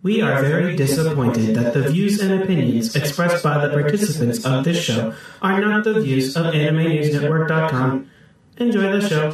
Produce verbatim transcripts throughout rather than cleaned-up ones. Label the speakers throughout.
Speaker 1: We are very disappointed that the views and opinions expressed by the participants of this show are not the views of anime news network dot com. Enjoy the show.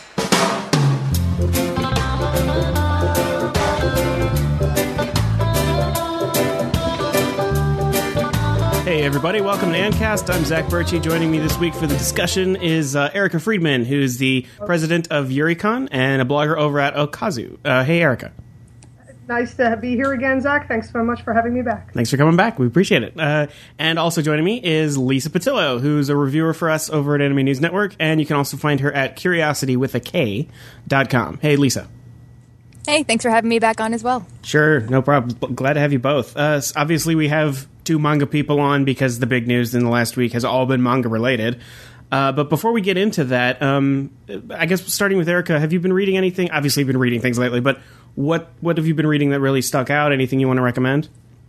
Speaker 1: Hey everybody, welcome to Ancast. I'm Zach Birchie. Joining me this week for the discussion is uh, Erica Friedman, who's the president of Yuricon and a blogger over at Okazu. Uh, hey Erica.
Speaker 2: Nice to be here again, Zach. Thanks so much for having me back.
Speaker 1: Thanks for coming back. We appreciate it. Uh, and also joining me is Lisa Patillo, who's a reviewer for us over at Anime News Network, and you can also find her at curiosity with a K dot com. Hey, Lisa.
Speaker 3: Hey, thanks for having me back on as well.
Speaker 1: Sure, no problem. Glad to have you both. Uh, obviously, we have two manga people on because the big news in the last week has all been manga-related. Uh, but before we get into that, um, I guess starting with Erica, have you been reading anything? Obviously, you've been reading things lately, but what what have you been reading that really stuck out? Anything you want to recommend?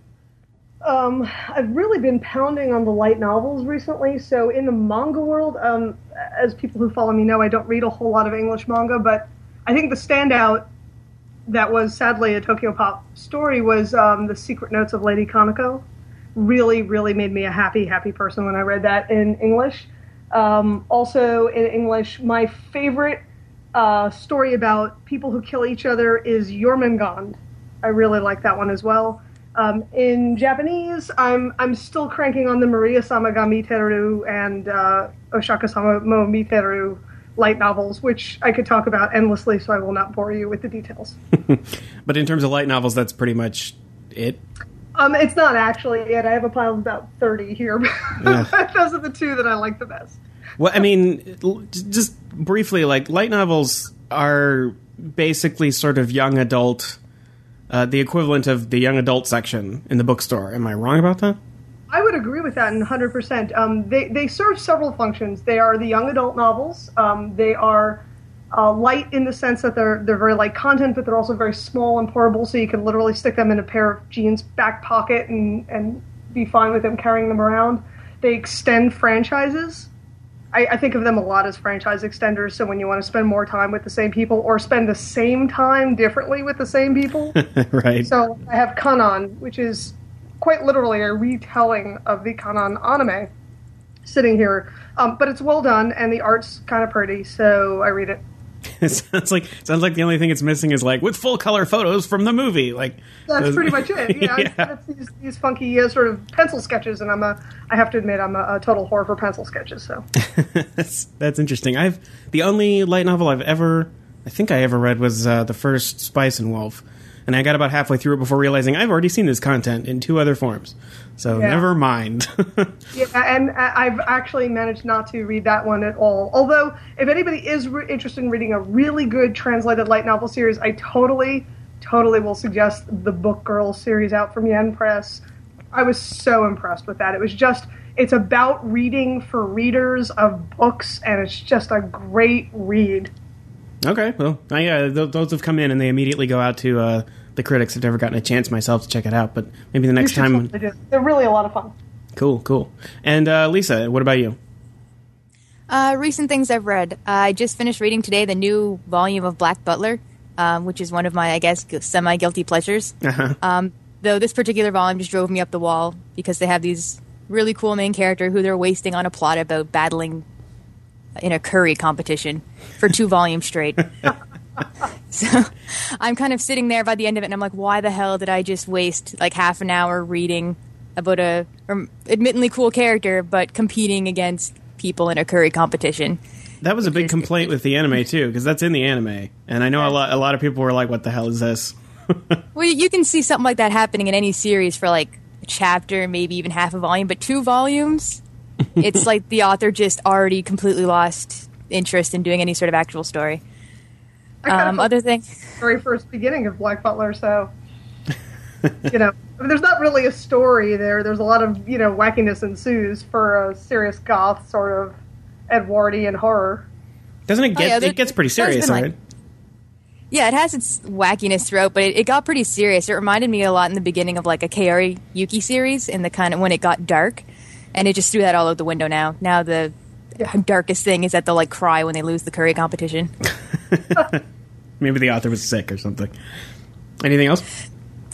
Speaker 2: Um, I've really been pounding on the light novels recently. So in the manga world, um, as people who follow me know, I don't read a whole lot of English manga, but I think the standout that was sadly a Tokyo Pop story was um, The Secret Notes of Lady Kaneko. Really, really made me a happy, happy person when I read that in English. Um, also in English, my favorite uh, story about people who kill each other is Jormungand. I really like that one as well. Um, in Japanese, I'm I'm still cranking on the Maria-sama ga Miteru and uh, Oshaka-sama mo Miteru light novels, which I could talk about endlessly, so I will not bore you with the details.
Speaker 1: But in terms of light novels, that's pretty much it?
Speaker 2: Um, it's not actually it. I have a pile of about thirty here.
Speaker 1: Yeah.
Speaker 2: Those are the two that I like the best.
Speaker 1: Well, I mean, just briefly, like, light novels are basically sort of young adult, uh, the equivalent of the young adult section in the bookstore. Am I wrong about that?
Speaker 2: I would agree with that one hundred percent. Um, they, they serve several functions. They are the young adult novels. Um, they are uh, light in the sense that they're they're very light content, but they're also very small and portable, so you can literally stick them in a pair of jeans back pocket and, and be fine with them carrying them around. They extend franchises. I, I think of them a lot as franchise extenders, so when you want to spend more time with the same people or spend the same time differently with the same people.
Speaker 1: Right.
Speaker 2: So I have Kanon, which is quite literally a retelling of the Kanon anime sitting here. Um, but it's well done, and the art's kind of pretty, so I read it.
Speaker 1: It sounds like sounds like the only thing it's missing is, like, with full color photos from the movie. Like
Speaker 2: that's
Speaker 1: those,
Speaker 2: pretty much it. Yeah,
Speaker 1: yeah.
Speaker 2: It's these, these funky uh, sort of pencil sketches, and I'm a I have to admit I'm a, a total whore for pencil sketches. So
Speaker 1: that's that's interesting. I've the only light novel I've ever I think I ever read was uh, the first Spice and Wolf. And I got about halfway through it before realizing I've already seen this content in two other forms. So
Speaker 2: yeah. Never
Speaker 1: mind.
Speaker 2: Yeah, and I've actually managed not to read that one at all. Although, if anybody is re- interested in reading a really good translated light novel series, I totally, totally will suggest the Book Girl series out from Yen Press. I was so impressed with that. It was just, it's about reading for readers of books, and it's just a great read.
Speaker 1: Okay, well, I, uh, th- those have come in, and they immediately go out to uh, the critics. I've never gotten a chance myself to check it out, but maybe the next time.
Speaker 2: Totally do. They're really a lot of fun.
Speaker 1: Cool, cool. And uh, Lisa, what about you?
Speaker 3: Uh, recent things I've read. Uh, I just finished reading today the new volume of Black Butler, um, which is one of my, I guess, semi-guilty pleasures.
Speaker 1: Uh-huh.
Speaker 3: Um, though this particular volume just drove me up the wall because they have these really cool main character who they're wasting on a plot about battling in a curry competition for two volumes straight. So I'm kind of sitting there by the end of it, and I'm like, why the hell did I just waste like half an hour reading about a um, admittedly cool character, but competing against people in a curry competition?
Speaker 1: That was a big complaint with the anime, too, because that's in the anime. And I know a lot, a lot of people were like, what the hell is this?
Speaker 3: Well, you can see something like that happening in any series for like a chapter, maybe even half a volume, but two volumes? It's like the author just already completely lost interest in doing any sort of actual story. Um, other thing,
Speaker 2: very first beginning of Black Butler, so you know, I mean, there's not really a story there. There's a lot of you know wackiness ensues for a serious goth sort of Edwardian horror.
Speaker 1: Doesn't it get?
Speaker 3: Oh, yeah,
Speaker 1: it gets pretty serious,
Speaker 3: like,
Speaker 1: right?
Speaker 3: Yeah, it has its wackiness throughout, but it, it got pretty serious. It reminded me a lot in the beginning of like a Kaori Yuki series, in the kind of when it got dark. And it just threw that all out the window now. Now the yeah. darkest thing is that they'll like cry when they lose the curry competition.
Speaker 1: Maybe the author was sick or something. Anything else?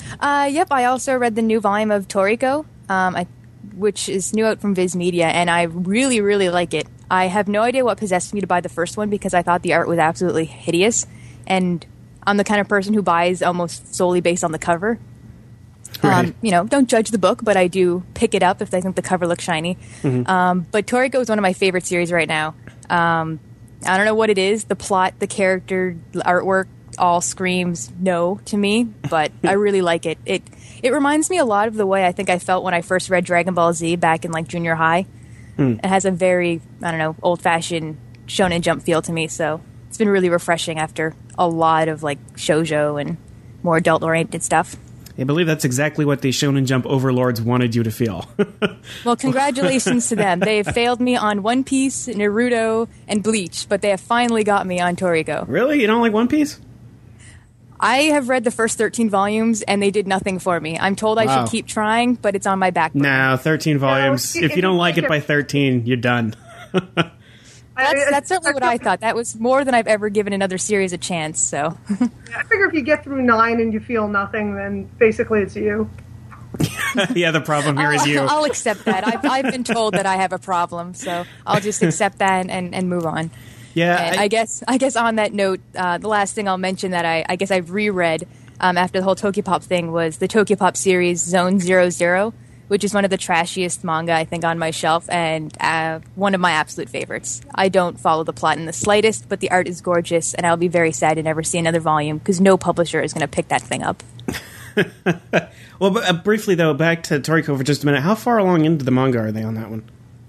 Speaker 3: Uh, yep, I also read the new volume of Toriko, um, I, which is new out from Viz Media, and I really, really like it. I have no idea what possessed me to buy the first one because I thought the art was absolutely hideous, and I'm the kind of person who buys almost solely based on the cover.
Speaker 1: Right.
Speaker 3: Um, you know, don't judge the book, but I do pick it up if I think the cover looks shiny. Mm-hmm. Um, but Toriko is one of my favorite series right now. Um, I don't know what it is. The plot, the character, the artwork all screams no to me, but I really like it. It it reminds me a lot of the way I think I felt when I first read Dragon Ball Z back in like junior high. Mm. It has a very, I don't know, old-fashioned Shonen Jump feel to me, so it's been really refreshing after a lot of like shoujo and more adult-oriented stuff.
Speaker 1: I believe that's exactly what the Shonen Jump overlords wanted you to feel.
Speaker 3: Well, congratulations to them. They have failed me on One Piece, Naruto, and Bleach, but they have finally got me on Toriko.
Speaker 1: Really? You don't like One Piece?
Speaker 3: I have read the first thirteen volumes, and they did nothing for me. I'm told I wow. should keep trying, but it's on my back burner.
Speaker 1: No, thirteen volumes. No, if you don't like it by thirteen, you're done.
Speaker 3: That's, that's certainly what I thought. That was more than I've ever given another series a chance. So,
Speaker 2: I figure if you get through nine and you feel nothing, then basically it's you.
Speaker 1: Yeah, the problem here
Speaker 3: I'll,
Speaker 1: is you.
Speaker 3: I'll accept that. I've, I've been told that I have a problem, so I'll just accept that and, and move on.
Speaker 1: Yeah,
Speaker 3: I, I guess. I guess on that note, uh, the last thing I'll mention that I, I guess I've reread um, after the whole Tokyopop thing was the Tokyopop series Zone Zero Zero, which is one of the trashiest manga, I think, on my shelf, and uh, one of my absolute favorites. I don't follow the plot in the slightest, but the art is gorgeous, and I'll be very sad to never see another volume, because no publisher is going to pick that thing up.
Speaker 1: Well, but, uh, briefly, though, back to Toriko for just a minute. How far along into the manga are they on that one?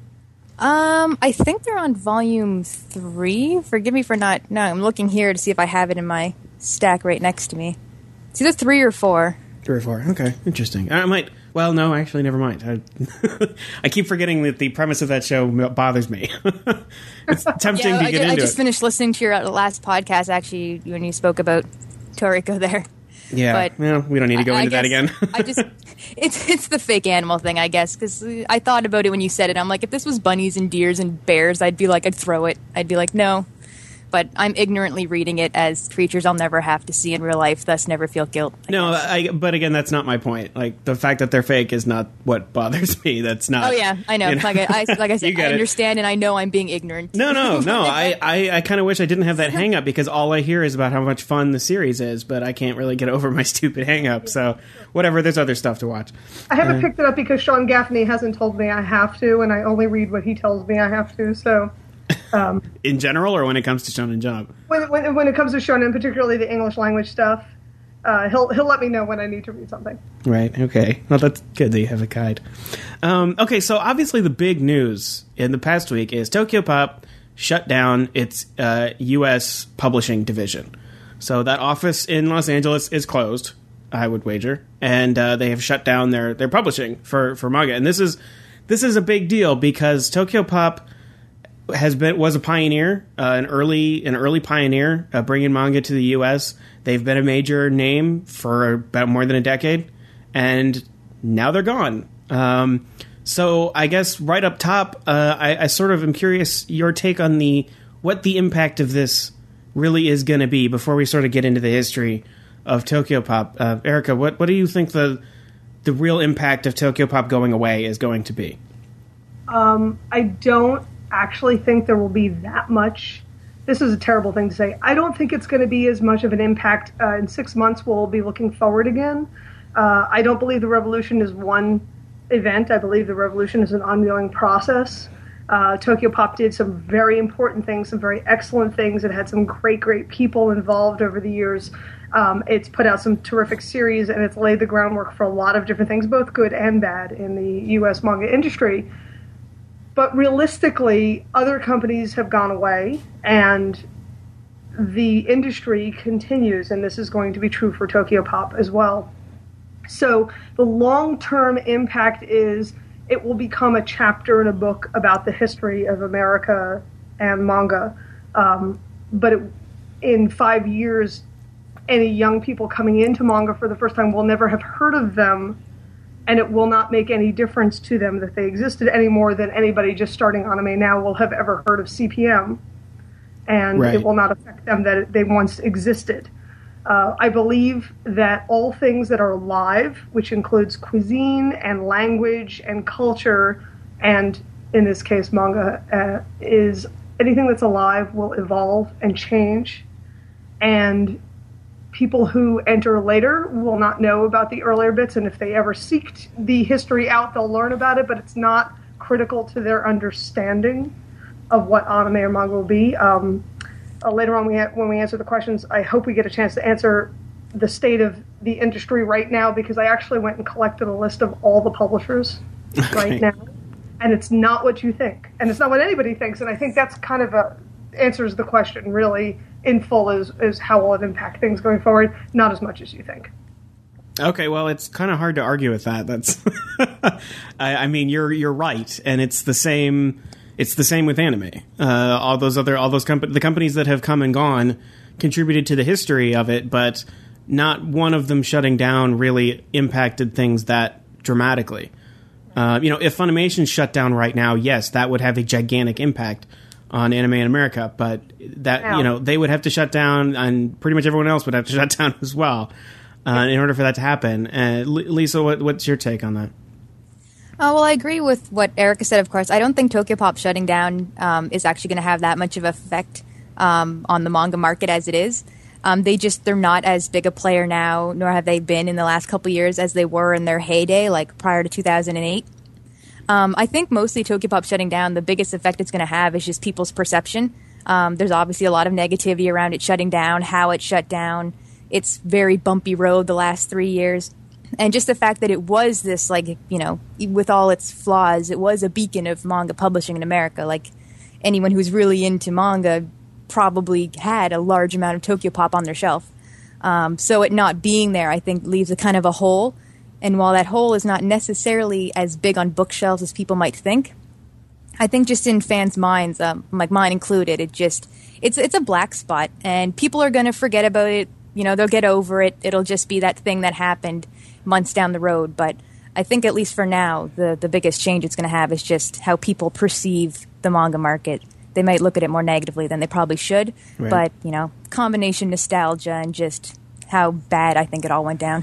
Speaker 3: Um, I think they're on volume three. Forgive me for not... No, I'm looking here to see if I have it in my stack right next to me. It's either three or four.
Speaker 1: Three or four. Okay, interesting. I might... Well, no, actually, never mind. I, I keep forgetting that the premise of that show bothers me. It's tempting
Speaker 3: yeah,
Speaker 1: to
Speaker 3: I
Speaker 1: get
Speaker 3: ju-
Speaker 1: into
Speaker 3: I just
Speaker 1: it.
Speaker 3: finished listening to your last podcast, actually, when you spoke about Toriko there.
Speaker 1: Yeah,
Speaker 3: but
Speaker 1: well, we don't need to go
Speaker 3: I,
Speaker 1: into
Speaker 3: I
Speaker 1: that again.
Speaker 3: I just, it's it's the fake animal thing, I guess, because I thought about it when you said it. I'm like, if this was bunnies and deers and bears, I'd be like, I'd throw it. I'd be like, no. But I'm ignorantly reading it as creatures I'll never have to see in real life, thus never feel guilt. I
Speaker 1: no,
Speaker 3: guess.
Speaker 1: I, but again, that's not my point. Like, the fact that they're fake is not what bothers me. That's not...
Speaker 3: Oh, yeah, I know. You know? Like, I, like I said, I understand, it. and I know I'm being ignorant.
Speaker 1: No, no, no. I, I, I kind of wish I didn't have that hang-up, because all I hear is about how much fun the series is, but I can't really get over my stupid hang-up, so whatever, there's other stuff to watch.
Speaker 2: I haven't
Speaker 1: uh,
Speaker 2: picked it up because Sean Gaffney hasn't told me I have to, and I only read what he tells me I have to, so... Um,
Speaker 1: in general, or when it comes to Shonen Jump?
Speaker 2: When, when, when it comes to Shonen, particularly the English language stuff, uh, he'll he'll let me know when I need to read something.
Speaker 1: Right, okay. Well, that's good that you have a guide. Um, okay, so obviously the big news in the past week is Tokyopop shut down its uh, U S publishing division. So that office in Los Angeles is closed, I would wager, and uh, they have shut down their, their publishing for, for manga. And this is this is a big deal because Tokyopop has been was a pioneer, uh, an early an early pioneer uh, bringing manga to the U S. They've been a major name for about more than a decade, and now they're gone. Um, so I guess right up top, uh, I, I sort of am curious your take on the what the impact of this really is going to be before we sort of get into the history of Tokyopop. Uh, Erica, what what do you think the the real impact of Tokyopop going away is going to be?
Speaker 2: Um, I don't. actually think there will be that much. This is a terrible thing to say. I don't think it's going to be as much of an impact. Uh, in six months, we'll be looking forward again. Uh, I don't believe the revolution is one event. I believe the revolution is an ongoing process. Uh, Tokyopop did some very important things, some very excellent things. It had some great, great people involved over the years. Um, it's put out some terrific series, and it's laid the groundwork for a lot of different things, both good and bad, in the U S manga industry. But realistically, other companies have gone away, and the industry continues, and this is going to be true for Tokyopop as well. So the long-term impact is it will become a chapter in a book about the history of America and manga. Um, but it, in five years, any young people coming into manga for the first time will never have heard of them, and it will not make any difference to them that they existed any more than anybody just starting anime now will have ever heard of C P M. And
Speaker 1: right.
Speaker 2: It will not affect them that they once existed. Uh, I believe that all things that are alive, which includes cuisine and language and culture, and in this case manga, uh, is anything that's alive will evolve and change. And people who enter later will not know about the earlier bits, and if they ever seek the history out, they'll learn about it, but it's not critical to their understanding of what anime or manga will be. Um, uh, later on, we ha- when we answer the questions, I hope we get a chance to answer the state of the industry right now, because I actually went and collected a list of all the publishers okay. right now, and it's not what you think, and it's not what anybody thinks, and I think that's kind of a answers the question really in full, is, is how will it impact things going forward, not as much as you think.
Speaker 1: Okay, well, it's kind of hard to argue with that. That's, I, I mean, you're you're right, and it's the same. It's the same with anime. Uh, all those other, all those comp- the companies that have come and gone contributed to the history of it, but not one of them shutting down really impacted things that dramatically. Uh, you know, if Funimation shut down right now, yes, that would have a gigantic impact on anime in America, but that yeah. you know they would have to shut down, and pretty much everyone else would have to shut down as well uh, in order for that to happen. Uh, Lisa, what, what's your take on that?
Speaker 3: Oh, well, I agree with what Erica said, of course. I don't think Tokyopop shutting down um, is actually going to have that much of an effect um, on the manga market as it is. Um, they just, they're not as big a player now, nor have they been in the last couple of years as they were in their heyday, like prior to two thousand eight. Um, I think mostly Tokyopop shutting down, the biggest effect it's going to have is just people's perception. Um, there's obviously a lot of negativity around it shutting down, how it shut down. It's very bumpy road the last three years. And just the fact that it was this, like, you know, with all its flaws, it was a beacon of manga publishing in America. Like, anyone who's really into manga probably had a large amount of Tokyopop on their shelf. Um, so it not being there, I think, leaves a kind of a hole. And while that hole is not necessarily as big on bookshelves as people might think, I think just in fans' minds, um, like mine included, it just, it's it's a black spot. And people are going to forget about it. You know, they'll get over it. It'll just be that thing that happened months down the road. But I think at least for now, the, the biggest change it's going to have is just how people perceive the manga market. They might look at it more negatively than they probably should. Right. But, you know, combination nostalgia and just how bad I think it all went down.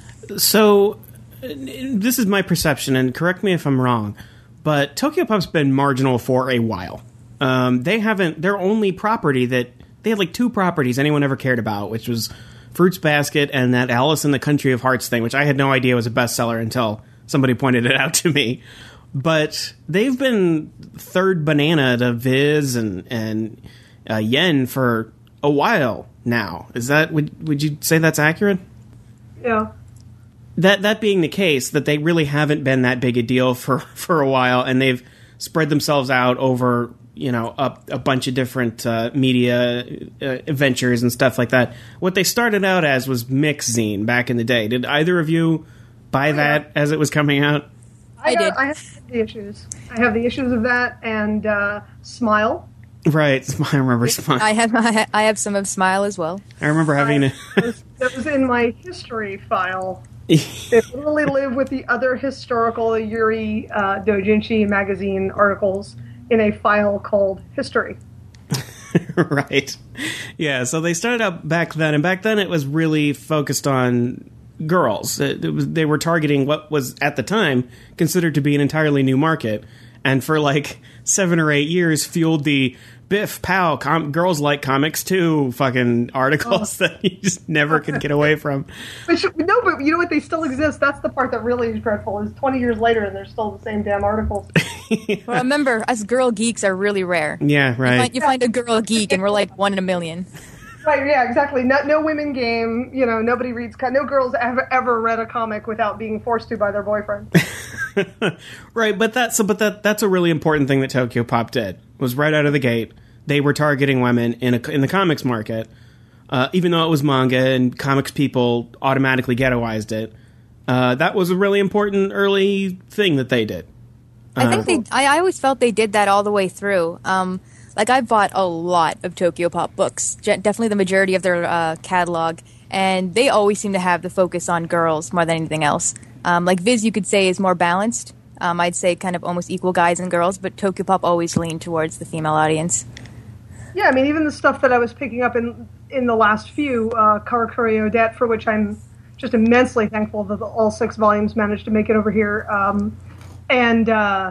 Speaker 1: So, this is my perception, and correct me if I'm wrong, but Tokyopop's been marginal for a while. Um, they haven't, their only property that, they had like two properties anyone ever cared about, which was Fruits Basket and that Alice in the Country of Hearts thing, which I had no idea was a bestseller until somebody pointed it out to me. But they've been third banana to Viz and, and uh, Yen for a while now. Is that, would, would you say that's accurate?
Speaker 2: Yeah.
Speaker 1: That that being the case, that they really haven't been that big a deal for, for a while, and they've spread themselves out over, you know, a, a bunch of different uh, media uh, ventures and stuff like that. What they started out as was Mixzine back in the day. Did either of you buy that as it was coming out?
Speaker 2: I,
Speaker 3: I did.
Speaker 2: I have the issues. I have the issues of that and uh, Smile.
Speaker 1: Right, I remember Smile.
Speaker 3: I have I have some of Smile as well.
Speaker 1: I remember having
Speaker 2: I, a... That was in my history file. They literally live with the other historical Yuri uh, Dojinshi magazine articles in a file called History.
Speaker 1: Right. Yeah, so they started out back then, and back then it was really focused on girls. It, it was, they were targeting what was, at the time, considered to be an entirely new market, and for like seven or eight years fueled the Biff, pow, com- girls like comics too fucking articles oh. that you just never could get away from.
Speaker 2: But sh- no, but you know what? They still exist. That's the part that really is dreadful, is twenty years later and they're still the same damn articles.
Speaker 3: Yeah. Well, remember, us girl geeks are really rare.
Speaker 1: Yeah, right.
Speaker 3: You find, you find a girl geek and we're like one in a million.
Speaker 2: Right, yeah, exactly. No, no women game, you know, nobody reads, no girls ever, ever read a comic without being forced to by their boyfriend.
Speaker 1: Right, but that's, but that, that's a really important thing that Tokyopop did, was right out of the gate, they were targeting women in a, in the comics market, uh, even though it was manga and comics people automatically ghettoized it. Uh, that was a really important early thing that they did. Uh,
Speaker 3: I think they, I, I always felt they did that all the way through. Um, Like, I bought a lot of Tokyopop books, definitely the majority of their uh, catalog, and they always seem to have the focus on girls more than anything else. Um, like, Viz, you could say, is more balanced. Um, I'd say kind of almost equal guys and girls, but Tokyopop always leaned towards the female audience.
Speaker 2: Yeah, I mean, even the stuff that I was picking up in in the last few, uh, Karakuri Odette, for which I'm just immensely thankful that the, all six volumes managed to make it over here, um, and uh,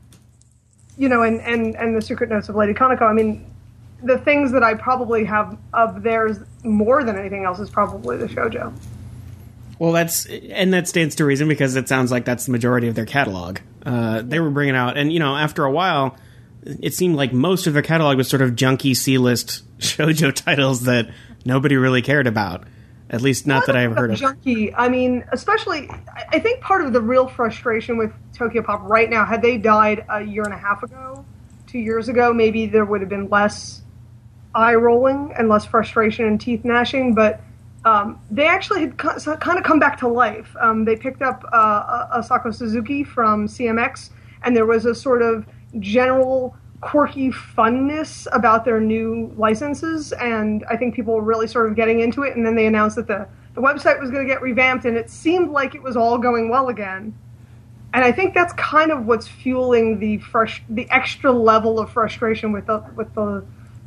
Speaker 2: you know, and, and and the Secret Notes of Lady Kanako. I mean, the things that I probably have of theirs more than anything else is probably the shoujo.
Speaker 1: Well, that's and that stands to reason because it sounds like that's the majority of their catalog. Uh, they were bringing out, and you know, after a while, it seemed like most of their catalog was sort of junky C-list shoujo titles that nobody really cared about. At least not
Speaker 2: well,
Speaker 1: that I've heard of.
Speaker 2: Junky. I mean, especially, I think part of the real frustration with Tokyopop right now, had they died a year and a half ago, two years ago, maybe there would have been less eye rolling and less frustration and teeth gnashing, but um, they actually had kind of come back to life. Um, they picked up uh, Asako Suzuki from C M X, and there was a sort of general quirky funness about their new licenses, and I think people were really sort of getting into it, and then they announced that the, the website was going to get revamped, and it seemed like it was all going well again. And I think that's kind of what's fueling the fresh, the extra level of frustration with the with the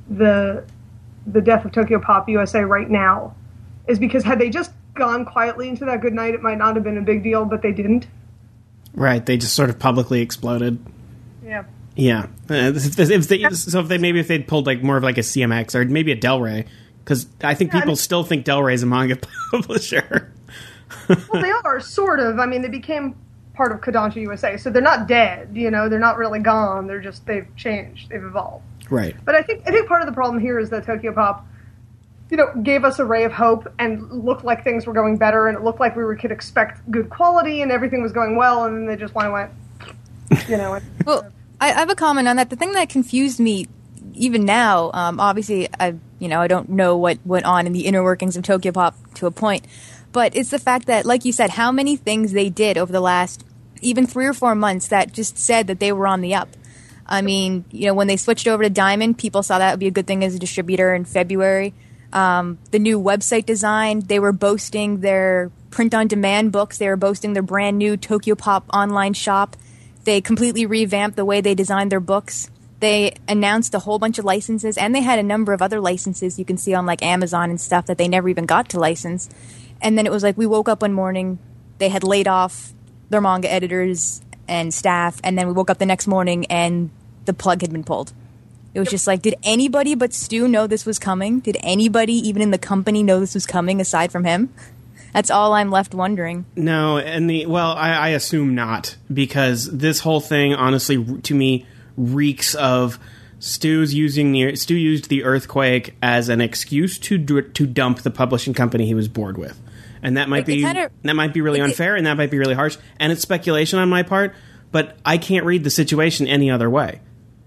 Speaker 2: the the death of Tokyopop U S A right now, is because had they just gone quietly into that good night, it might not have been a big deal, but they didn't.
Speaker 1: Right, they just sort of publicly exploded.
Speaker 2: Yeah.
Speaker 1: Yeah. Uh, if they, so if they maybe if they'd pulled like more of like a C M X or maybe a Del Rey, because I think yeah, people I mean, still think Del Rey is a manga publisher.
Speaker 2: Well, they are sort of. I mean, they became part of Kodansha U S A, so they're not dead. You know, they're not really gone. They're just they've changed. They've evolved.
Speaker 1: Right.
Speaker 2: But I think I think part of the problem here is that Tokyopop, you know, gave us a ray of hope and looked like things were going better, and it looked like we were, could expect good quality and everything was going well, and then they just went, went you know. And,
Speaker 3: well, I have a comment on that. The thing that confused me, even now, um, obviously, I you know I don't know what went on in the inner workings of Tokyopop to a point, but it's the fact that, like you said, how many things they did over the last even three or four months that just said that they were on the up. I mean, you know, when they switched over to Diamond, people saw that would be a good thing as a distributor in February. Um, the new website design, they were boasting their print-on-demand books. They were boasting their brand new Tokyopop online shop. They completely revamped the way they designed their books. They announced a whole bunch of licenses, and they had a number of other licenses you can see on like Amazon and stuff that they never even got to license. And then it was like we woke up one morning, they had laid off their manga editors and staff, and then we woke up the next morning and the plug had been pulled. It was just like, did anybody but Stu know this was coming? Did anybody even in the company know this was coming aside from him? That's all I'm left wondering.
Speaker 1: No, and the well, I, I assume not, because this whole thing, honestly, to me, reeks of Stu's using the Stu used the earthquake as an excuse to do, to dump the publishing company he was bored with, and that might
Speaker 3: it,
Speaker 1: be
Speaker 3: it kinda,
Speaker 1: that might be really it, unfair, and that might be really harsh, and it's speculation on my part, but I can't read the situation any other way.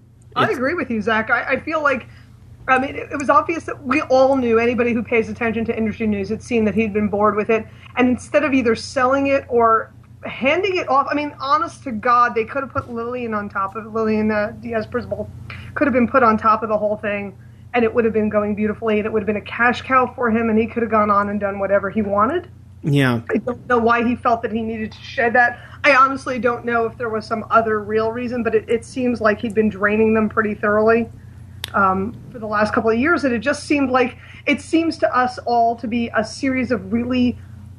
Speaker 2: I it's, agree with you, Zach. I, I feel like. I mean, it, it was obvious that we all knew, anybody who pays attention to industry news had seen that he'd been bored with it. And instead of either selling it or handing it off, I mean, honest to God, they could have put Lillian on top of it. Lillian uh, Diaz Principal could have been put on top of the whole thing, and it would have been going beautifully, and it would have been a cash cow for him, and he could have gone on and done whatever he wanted.
Speaker 1: Yeah.
Speaker 2: I don't know why he felt that he needed to shed that. I honestly don't know if there was some other real reason, but it, it seems like he'd been draining them pretty thoroughly. Um, for the last couple of years, and it just seemed like it seems to us all to be a series of really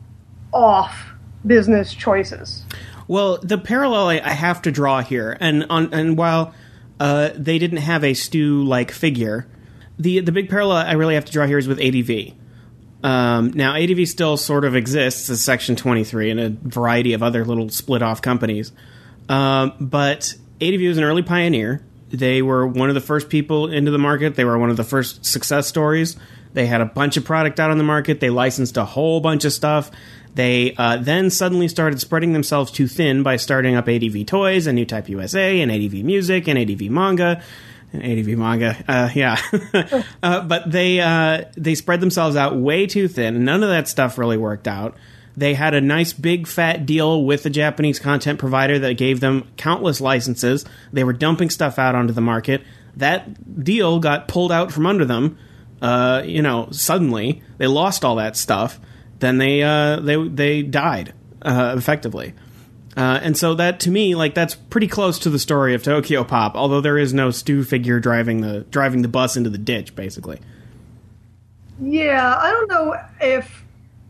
Speaker 2: off business choices.
Speaker 1: Well, the parallel I, I have to draw here, and on, and while uh, they didn't have a Stu-like figure, the the big parallel I really have to draw here is with A D V. Um, now, A D V still sort of exists as Section twenty-three and a variety of other little split-off companies, um, but A D V was an early pioneer. They were one of the first people into the market. They were one of the first success stories. They had a bunch of product out on the market. They licensed a whole bunch of stuff. They uh, then suddenly started spreading themselves too thin by starting up A D V Toys and New Type U S A and A D V Music and A D V Manga. And A D V Manga, uh, yeah. uh, but they uh, they spread themselves out way too thin. None of that stuff really worked out. They had a nice big fat deal with the Japanese content provider that gave them countless licenses. They were dumping stuff out onto the market. That deal got pulled out from under them. Uh, you know, suddenly they lost all that stuff. Then they uh, they they died uh, effectively. Uh, and so that, to me, like, that's pretty close to the story of Tokyo Pop, although there is no Stu figure driving the driving the bus into the ditch, basically.
Speaker 2: Yeah, I don't know if...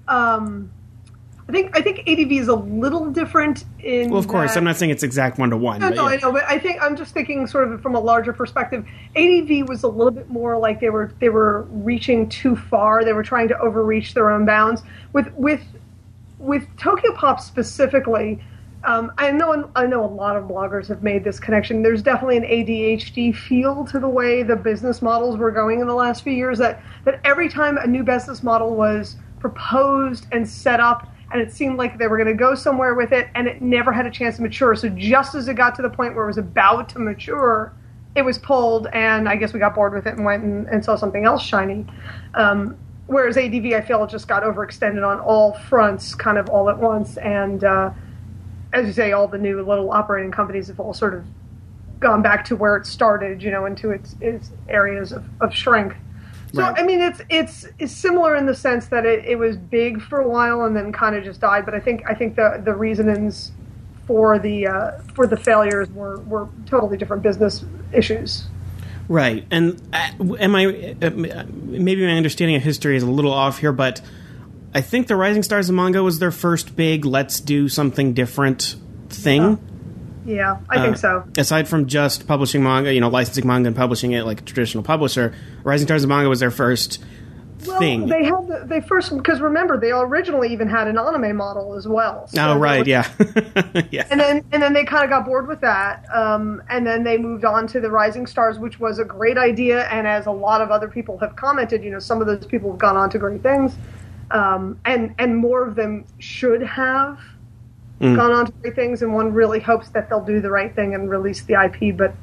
Speaker 2: Um, I think I think A D V is a little different in
Speaker 1: Well, of course,
Speaker 2: that,
Speaker 1: I'm not saying it's exact one-to-one.
Speaker 2: No,
Speaker 1: but
Speaker 2: no,
Speaker 1: yeah.
Speaker 2: I know, but I think I'm just thinking sort of from a larger perspective. A D V was a little bit more like they were they were reaching too far. They were trying to overreach their own bounds. With with with Tokyo Pop specifically, um, I know I know a lot of bloggers have made this connection. There's definitely an A D H D feel to the way the business models were going in the last few years. That that every time a new business model was proposed and set up, and it seemed like they were going to go somewhere with it, and it never had a chance to mature. So just as it got to the point where it was about to mature, it was pulled, and I guess we got bored with it and went and, and saw something else shiny. Um, whereas A D V, I feel, just got overextended on all fronts kind of all at once. And uh, as you say, all the new little operating companies have all sort of gone back to where it started, you know, into its, its areas of, of shrink. So,
Speaker 1: Right.
Speaker 2: I mean, it's, it's it's similar in the sense that it, it was big for a while and then kind of just died. But I think I think the the reasonings for the uh, for the failures were, were totally different business issues.
Speaker 1: Right, and uh, am I uh, maybe my understanding of history is a little off here, but I think the Rising Stars of Manga was their first big let's do something different thing.
Speaker 2: Uh, yeah, I think
Speaker 1: uh,
Speaker 2: so.
Speaker 1: Aside from just publishing manga, you know, licensing manga and publishing it like a traditional publisher, Rising Stars of Manga was their first
Speaker 2: Well,
Speaker 1: thing.
Speaker 2: they had the, they first because remember they originally even had an anime model as well. So
Speaker 1: oh, right,
Speaker 2: was,
Speaker 1: yeah, yeah.
Speaker 2: And then and then they kind of got bored with that, um, and then they moved on to the Rising Stars, which was a great idea. And as a lot of other people have commented, you know, some of those people have gone on to great things, um, and and more of them should have mm. gone on to great things. And one really hopes that they'll do the right thing and release the I P, but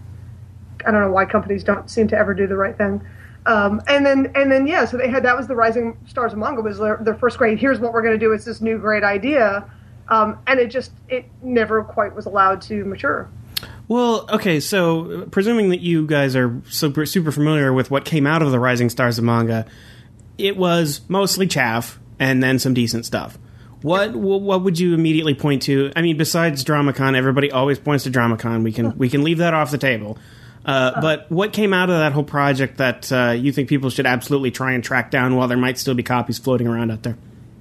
Speaker 2: I don't know why companies don't seem to ever do the right thing. Um, and then, and then, yeah. So they had that was the Rising Stars of Manga was their, their first great. Here's what we're going to do. It's this new great idea, um, and it just it never quite was allowed to mature.
Speaker 1: Well, okay. So presuming that you guys are super super familiar with what came out of the Rising Stars of Manga, it was mostly chaff and then some decent stuff. What what would you immediately point to? I mean, besides DramaCon, everybody always points to DramaCon. We can we can leave that off the table. Uh, but what came out of that whole project that uh, you think people should absolutely try and track down while there might still be copies floating around out there?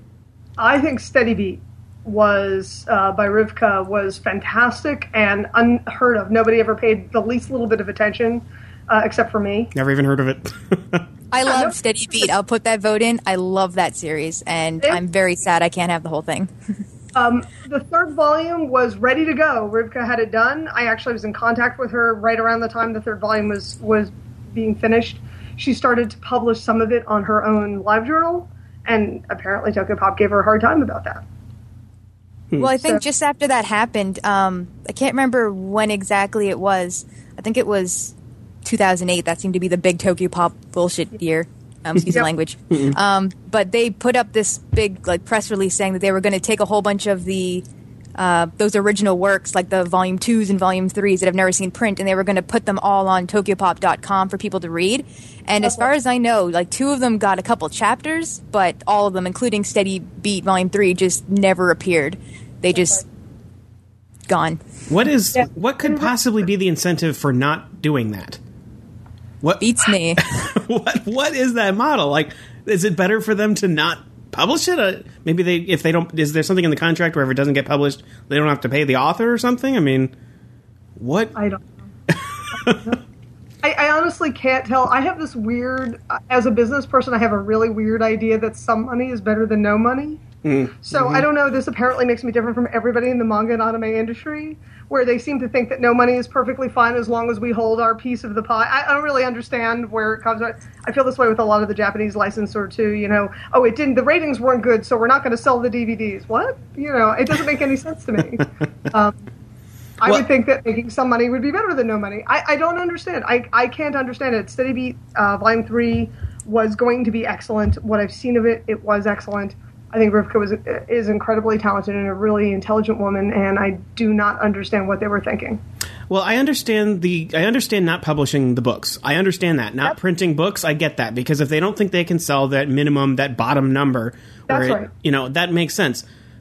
Speaker 2: I think Steady Beat was uh, by Rivka was fantastic and unheard of. Nobody ever paid the least little bit of attention, uh, except for me.
Speaker 1: Never even heard of it.
Speaker 3: I love
Speaker 2: nope.
Speaker 3: Steady Beat. I'll put that vote in. I love that series, and
Speaker 2: It-
Speaker 3: I'm very sad I can't have the whole thing.
Speaker 2: Um, the third volume was ready to go. Rivka had it done. I actually was in contact with her right around the time the third volume was, was being finished. She started to publish some of it on her own live journal, and apparently Tokyo Pop gave her a hard time about that.
Speaker 3: Well, I think
Speaker 2: So-
Speaker 3: just after that happened, um, I can't remember when exactly it was. I think it was two thousand eight. That seemed to be the big Tokyo Pop bullshit year. Um, excuse
Speaker 2: Yep.
Speaker 3: the language. Um, but they put up this big like press release saying that they were going to take a whole bunch of the uh, those original works, like the volume twos and volume threes that have never seen print, and they were going to put them all on tokyopop dot com for people to read. And as far as I know, like two of them got a couple chapters, but all of them, including Steady Beat volume three, just never appeared. They just gone.
Speaker 1: What is
Speaker 2: Yeah.
Speaker 1: what could possibly be the incentive for not doing that? What
Speaker 3: Beats me.
Speaker 1: what what is that model? Like, is it better for them to not publish it? Uh, maybe they if they don't. Is there something in the contract where if it doesn't get published, they don't have to pay the author or something? I mean, what?
Speaker 2: I don't know. I, I honestly can't tell. I have this weird, as a business person, I have a really weird idea that some money is better than no money.
Speaker 1: Mm.
Speaker 2: So I don't know. This apparently makes me different from everybody in the manga and anime industry, where they seem to think that no money is perfectly fine as long as we hold our piece of the pie. I, I don't really understand where it comes from. I feel this way with a lot of the Japanese licensor too. You know, oh, it didn't. The ratings weren't good, so we're not going to sell the D V Ds. What? You know, it doesn't make any sense to me. Um, I
Speaker 1: Well-
Speaker 2: would think that making some money would be better than no money. I, I don't understand. I, I can't understand it. Steady Beat uh, Volume three was going to be excellent. What I've seen of it, it was excellent. I think Rivka was is incredibly talented and a really intelligent woman, and I do not understand what they were thinking.
Speaker 1: Well, I understand the I understand not publishing the books. I understand that. Not
Speaker 2: Yep.
Speaker 1: printing books, I get that, because if they don't think they can sell that minimum, that bottom number,
Speaker 2: That's
Speaker 1: where it-
Speaker 2: right.
Speaker 1: you know, that makes sense.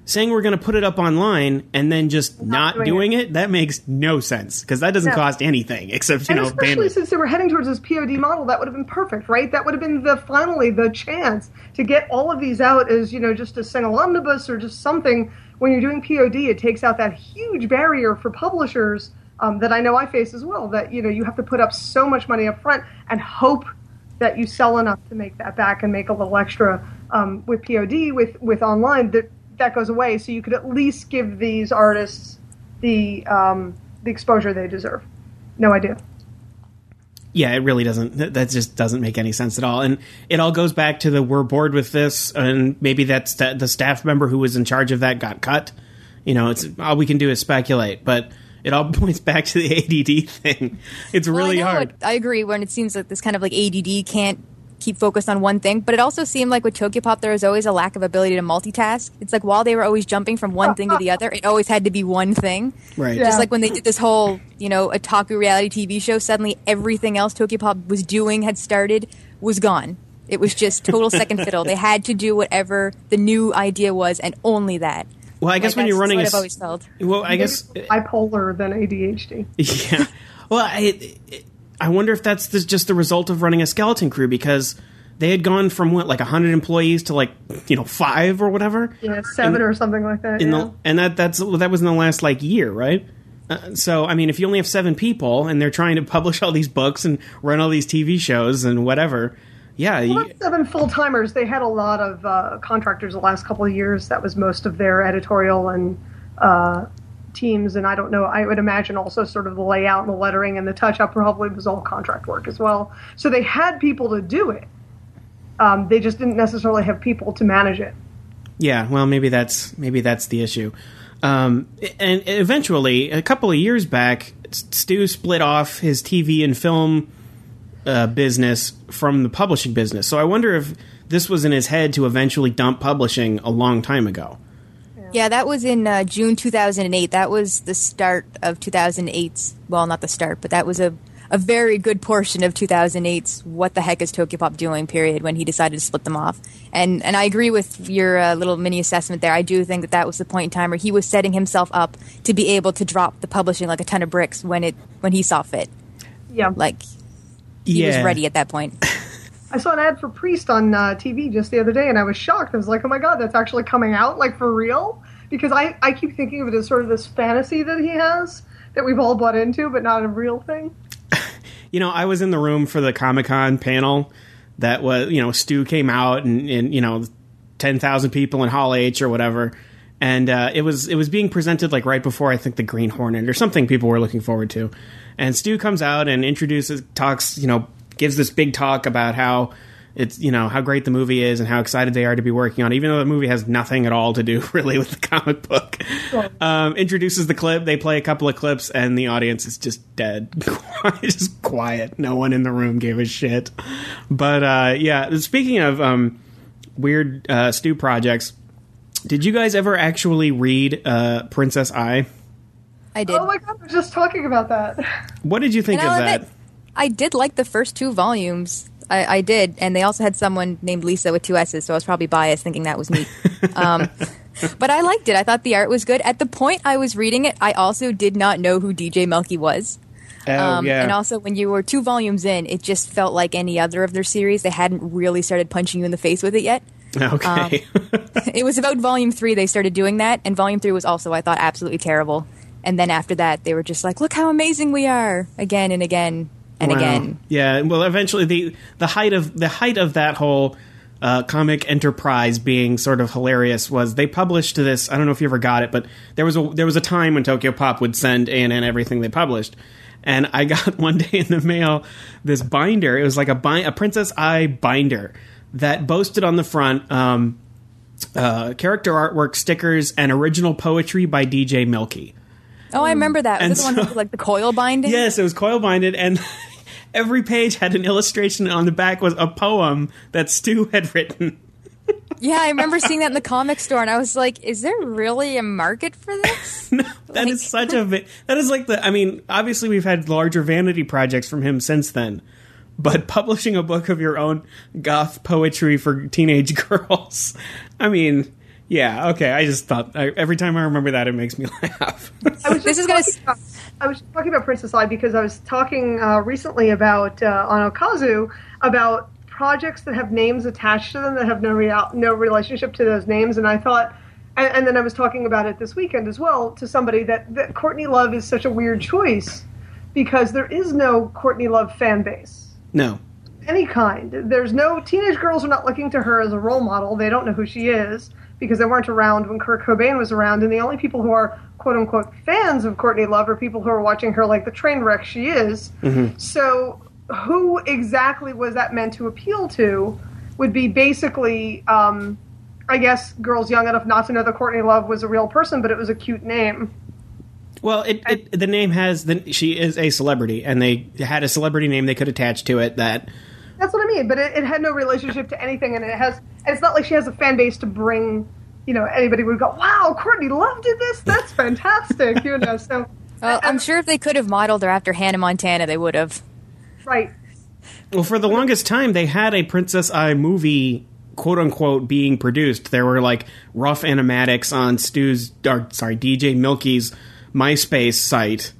Speaker 1: saying we're going to put it up online and then just not, not doing, doing it. it, that makes no sense because that doesn't yeah. cost anything except, you
Speaker 2: and
Speaker 1: know,
Speaker 2: especially
Speaker 1: bandwidth.
Speaker 2: Since they were heading towards this P O D model, that would have been perfect, right? That would have been the finally the chance to get all of these out as, you know, just a single omnibus or just something. When you're doing P O D, it takes out that huge barrier for publishers um, that I know I face as well, that, you know, you have to put up so much money up front and hope that you sell enough to make that back and make a little extra. Um, with P O D, with, with online, that that goes away. So you could at least give these artists the um, the exposure they deserve. No idea.
Speaker 1: Yeah, it really doesn't. That just doesn't make any sense at all. And it all goes back to the we're bored with this, and maybe that's the staff member who was in charge of that got cut. You know, it's all we can do is speculate, but it all points back to the A D D thing. It's
Speaker 3: well,
Speaker 1: really
Speaker 3: I
Speaker 1: hard.
Speaker 3: It, I agree when it seems like this kind of like A D D can't keep focused on one thing, but it also seemed like with Tokyopop there was always a lack of ability to multitask. It's like while they were always jumping from one thing to the other, it always had to be one thing.
Speaker 1: Right.
Speaker 3: Yeah. Just like when they did this whole, you know, otaku reality T V show, suddenly everything else Tokyopop was doing had started was gone. It was just total second fiddle. They had to do whatever the new idea was and only that.
Speaker 1: Well, I guess
Speaker 3: like,
Speaker 1: when you're running
Speaker 3: what
Speaker 1: a,
Speaker 3: I've always felt.
Speaker 1: Well, I
Speaker 2: Maybe
Speaker 1: guess
Speaker 2: bipolar than A D H D.
Speaker 1: Yeah. Well, I I wonder if that's the, just the result of running a skeleton crew because they had gone from what, like a hundred employees to like, you know, five or whatever.
Speaker 2: Yeah, seven and, or something like that.
Speaker 1: In
Speaker 2: yeah.
Speaker 1: the, and that that's that was in the last like year, right? Uh, so I mean, if you only have seven people and they're trying to publish all these books and run all these T V shows and whatever, yeah.
Speaker 2: Well,
Speaker 1: you,
Speaker 2: seven full timers. They had a lot of uh, contractors the last couple of years. That was most of their editorial and uh, teams. And I don't know. I would imagine also sort of the layout and the lettering and the touch up probably was all contract work as well. So they had people to do it. Um, they just didn't necessarily have people to manage it.
Speaker 1: Yeah, well, maybe that's maybe that's the issue. Um, and eventually, a couple of years back, Stu split off his T V and film uh, business from the publishing business. So I wonder if this was in his head to eventually dump publishing a long time ago.
Speaker 3: Yeah, that was in uh, June two thousand eight. That was the start of two thousand eight's, well, not the start, but that was a a very good portion of two thousand eight's what the heck is Tokyopop doing period when he decided to split them off. And and I agree with your uh, little mini assessment there. I do think that that was the point in time where he was setting himself up to be able to drop the publishing like a ton of bricks when it when he saw fit.
Speaker 2: Yeah.
Speaker 3: Like, he
Speaker 1: yeah.
Speaker 3: was ready at that point.
Speaker 2: I saw an ad for Priest on uh, T V just the other day, and I was shocked. I was like, oh my god, that's actually coming out, like, for real? Because I, I keep thinking of it as sort of this fantasy that he has that we've all bought into, but not a real thing.
Speaker 1: You know, I was in the room for the Comic-Con panel that was, you know, Stu came out and, and you know, ten thousand people in Hall H or whatever. And uh, it was it was being presented like right before, I think, the Green Hornet or something people were looking forward to. And Stu comes out and introduces, talks, you know, gives this big talk about how it's, you know, how great the movie is and how excited they are to be working on it, even though the movie has nothing at all to do really with the comic book. Sure. Um, introduces the clip, they play a couple of clips, and the audience is just dead. Just quiet. No one in the room gave a shit. But, uh, yeah, speaking of um, weird uh, Stu projects, did you guys ever actually read uh, Princess Ai?
Speaker 3: I did.
Speaker 2: Oh my god, I was just talking about that.
Speaker 1: What did you think
Speaker 3: and
Speaker 1: of
Speaker 3: I'll
Speaker 1: that?
Speaker 3: Admit, I did like the first two volumes. I, I did, and they also had someone named Lisa with two S's, so I was probably biased thinking that was me. um, but I liked it. I thought the art was good. At the point I was reading it, I also did not know who D J Melky was.
Speaker 1: Oh,
Speaker 3: um,
Speaker 1: yeah.
Speaker 3: And also, when you were two volumes in, it just felt like any other of their series. They hadn't really started punching you in the face with it yet.
Speaker 1: Okay.
Speaker 3: Um, it was about volume three they started doing that, and volume three was also, I thought, absolutely terrible. And then after that, they were just like, look how amazing we are, again and again. And
Speaker 1: wow.
Speaker 3: again,
Speaker 1: yeah. Well, eventually, the the height of the height of that whole uh, comic enterprise being sort of hilarious was they published this. I don't know if you ever got it, but there was a there was a time when Tokyopop would send A and N everything they published, and I got one day in the mail this binder. It was like a bind, a Princess Ai binder that boasted on the front um, uh, character artwork, stickers, and original poetry by D J Melky.
Speaker 3: Oh, I remember that. Was
Speaker 1: And
Speaker 3: it the one
Speaker 1: so-
Speaker 3: that was like the coil binding?
Speaker 1: Yes, it was coil binded, and every page had an illustration, and on the back was a poem that Stu had written.
Speaker 3: Yeah, I remember seeing that in the comic store, and I was like, is there really a market for this?
Speaker 1: No, that is such a vi- that is like the I mean, obviously we've had larger vanity projects from him since then, but publishing a book of your own goth poetry for teenage girls, I mean, Yeah, okay. I just thought I, every time I remember that, it makes me laugh.
Speaker 2: I was
Speaker 3: This
Speaker 2: just
Speaker 3: is gonna
Speaker 2: talking about, I was talking about Princess Ai because I was talking uh, recently about uh, on Okazu about projects that have names attached to them that have no real, no relationship to those names, and I thought, and, and then I was talking about it this weekend as well to somebody that, that Courtney Love is such a weird choice because there is no Courtney Love fan base.
Speaker 1: No.
Speaker 2: Any kind. There's no teenage girls are not looking to her as a role model. They don't know who she is because they weren't around when Kurt Cobain was around, and the only people who are quote unquote fans of Courtney Love are people who are watching her like the train wreck she is. Mm-hmm. So who exactly was that meant to appeal to would be basically, um, I guess, girls young enough not to know that Courtney Love was a real person, but it was a cute name.
Speaker 1: Well, it, it, the name has the, she is a celebrity, and they had a celebrity name they could attach to it. That
Speaker 2: that's what I mean. But it, it had no relationship to anything, and it has. And it's not like she has a fan base to bring. You know, anybody would go, "Wow, Courtney Love did this. That's fantastic." You know, so.
Speaker 3: Well, I'm sure if they could have modeled her after Hannah Montana, they would have.
Speaker 2: Right.
Speaker 1: Well, for the longest time, they had a Princess Ai movie, quote unquote, being produced. There were like rough animatics on Stu's, or sorry, D J Milky's MySpace site,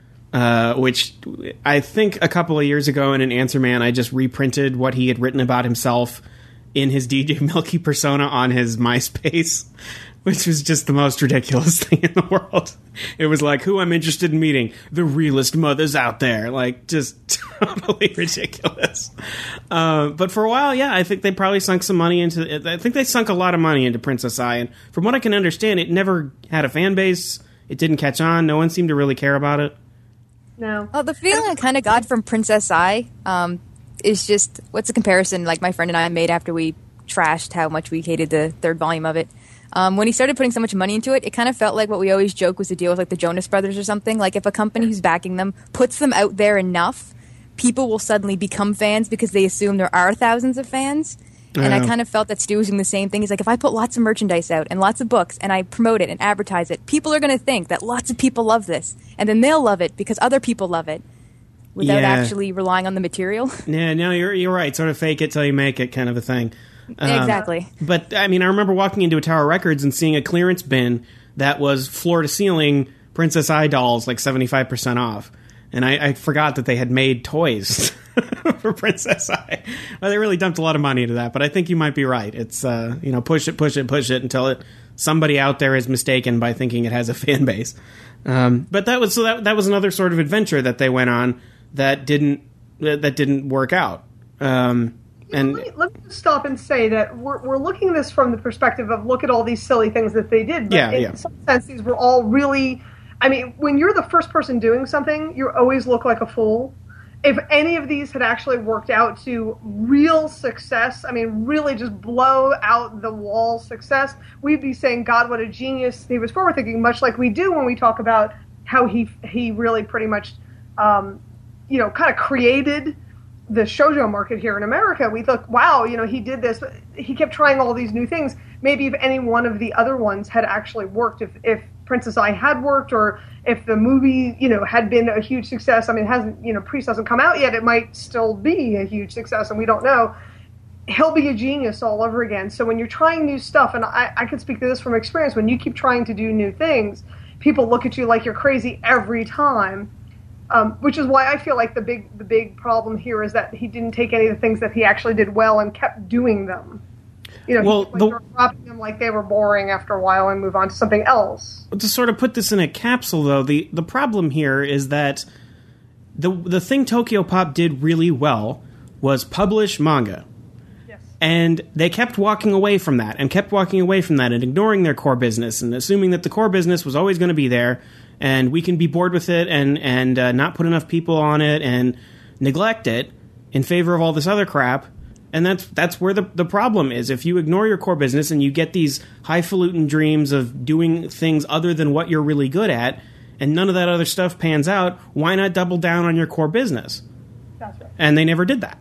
Speaker 1: uh, which I think a couple of years ago in an Answer Man, I just reprinted what he had written about himself in his D J Milky persona on his MySpace, which was just the most ridiculous thing in the world. It was like, who I'm interested in meeting, the realest mothers out there. Like, just totally ridiculous. Uh, but for a while, yeah, I think they probably sunk some money into it. I think they sunk a lot of money into Princess Ai, and from what I can understand, it never had a fan base. It didn't catch on. No one seemed to really care about it.
Speaker 2: No.
Speaker 3: Well, the feeling I kind of got from Princess Ai um, is just, what's the comparison like my friend and I made after we trashed how much we hated the third volume of it. Um, when he started putting so much money into it, it kind of felt like what we always joke was the deal with like the Jonas Brothers or something. Like if a company who's backing them puts them out there enough, people will suddenly become fans because they assume there are thousands of fans. And I, I kind of felt that Stu was doing the same thing. He's like, if I put lots of merchandise out and lots of books and I promote it and advertise it, people are going to think that lots of people love this. And then they'll love it because other people love it without
Speaker 1: yeah.
Speaker 3: actually relying on the material.
Speaker 1: Yeah, no, you're you're right. Sort of fake it till you make it kind of a thing. Um,
Speaker 3: exactly.
Speaker 1: But, I mean, I remember walking into a Tower Records and seeing a clearance bin that was floor-to-ceiling Princess Ai dolls, like seventy-five percent off. And I, I forgot that they had made toys for Princess Ai. Well, they really dumped a lot of money into that, but I think you might be right. It's, uh, you know, push it, push it, push it until it somebody out there is mistaken by thinking it has a fan base. Um, but that was so that that was another sort of adventure that they went on that didn't that didn't work out. Um, and
Speaker 2: let me, let me just stop and say that we're we're looking at this from the perspective of look at all these silly things that they did. But
Speaker 1: yeah,
Speaker 2: in
Speaker 1: yeah.
Speaker 2: some sense, these were all really. I mean, when you're the first person doing something, you always look like a fool. If any of these had actually worked out to real success, I mean, really just blow out the wall success, we'd be saying, God, what a genius. He was forward thinking, much like we do when we talk about how he he really pretty much, um, you know, kind of created the shoujo market here in America. We thought, wow, you know, he did this. He kept trying all these new things. Maybe if any one of the other ones had actually worked, if, if Princess Ai had worked, or if the movie, you know, had been a huge success. I mean, it hasn't, you know, Priest hasn't come out yet. It might still be a huge success, and we don't know. He'll be a genius all over again. So when you're trying new stuff, and I, I can speak to this from experience, when you keep trying to do new things, people look at you like you're crazy every time. Um, which is why I feel like the big the big problem here is that he didn't take any of the things that he actually did well and kept doing them. You know,
Speaker 1: well,
Speaker 2: he was like, dropping them like they were boring after a while and move on to something else.
Speaker 1: To sort of put this in a capsule, though, the, the problem here is that the the thing Tokyo Pop did really well was publish manga.
Speaker 2: Yes.
Speaker 1: And they kept walking away from that and kept walking away from that and ignoring their core business and assuming that the core business was always going to be there and we can be bored with it and, and uh, not put enough people on it and neglect it in favor of all this other crap. And that's that's where the, the problem is. If you ignore your core business and you get these highfalutin dreams of doing things other than what you're really good at, and none of that other stuff pans out, why not double down on your core business?
Speaker 2: That's right.
Speaker 1: And they never did that.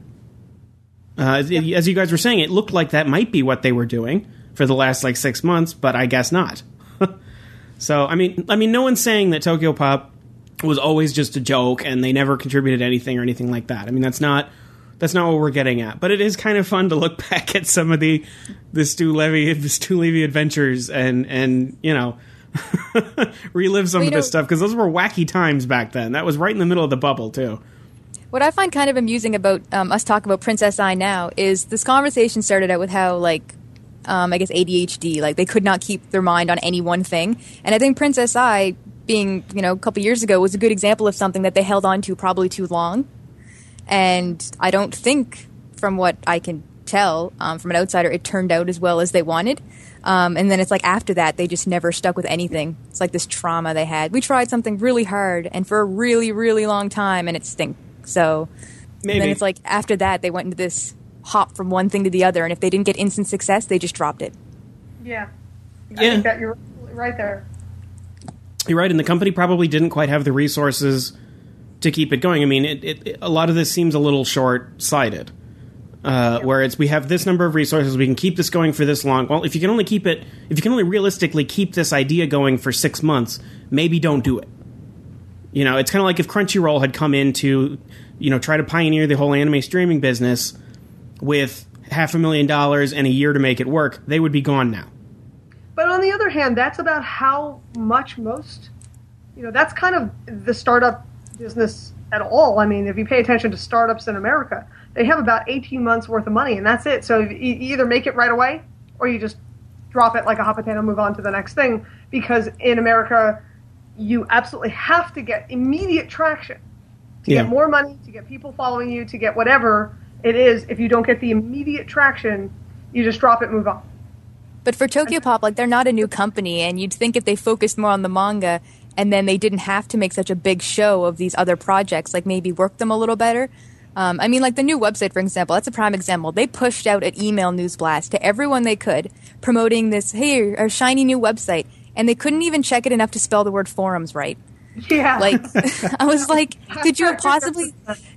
Speaker 1: Uh, yeah. As you guys were saying, it looked like that might be what they were doing for the last like six months, but I guess not. So I mean, I mean, no one's saying that Tokyo Pop was always just a joke and they never contributed anything or anything like that. I mean, that's not. That's not what we're getting at. But it is kind of fun to look back at some of the the Stu Levy the Stu Levy adventures and and you know relive some
Speaker 3: well,
Speaker 1: of
Speaker 3: know,
Speaker 1: this stuff, because those were wacky times back then. That was right in the middle of the bubble too.
Speaker 3: What I find kind of amusing about um, us talking about Princess Ai now is this conversation started out with how, like, um, I guess A D H D, like they could not keep their mind on any one thing. And I think Princess Ai, being, you know, a couple years ago, was a good example of something that they held on to probably too long. And I don't think, from what I can tell um, from an outsider, it turned out as well as they wanted. Um, and then it's like after that, they just never stuck with anything. It's like this trauma they had. We tried something really hard and for a really, really long time, and it stinks. So
Speaker 1: Maybe.
Speaker 3: then it's like after that, they went into this hop from one thing to the other. And if they didn't get instant success, they just dropped it.
Speaker 2: Yeah. I
Speaker 1: Yeah.
Speaker 2: think that you're right there.
Speaker 1: You're right. And the company probably didn't quite have the resources to keep it going. I mean, it, it, it, a lot of this seems a little short-sighted. Uh,
Speaker 2: Yeah.
Speaker 1: Where it's, we have this number of resources, we can keep this going for this long. Well, if you can only keep it, if you can only realistically keep this idea going for six months, maybe don't do it. You know, it's kind of like if Crunchyroll had come in to, you know, try to pioneer the whole anime streaming business with half a million dollars and a year to make it work, they would be gone now.
Speaker 2: But on the other hand, that's about how much most, you know, that's kind of the startup business at all. I mean, if you pay attention to startups in America, they have about eighteen months worth of money, and that's it. So you either make it right away or you just drop it like a hot potato, move on to the next thing. Because in America, you absolutely have to get immediate traction to
Speaker 1: Yeah.
Speaker 2: get more money, to get people following you, to get whatever it is. If you don't get the immediate traction, you just drop it, move on.
Speaker 3: But for Tokyo Pop, like, they're not a new company, and you'd think if they focused more on the manga and then they didn't have to make such a big show of these other projects, like maybe work them a little better. Um, I mean, like the new website, for example, that's a prime example. They pushed out an email news blast to everyone they could, promoting this, hey, our shiny new website, and they couldn't even check it enough to spell the word forums right.
Speaker 2: Yeah.
Speaker 3: Like, I was like, could you have possibly...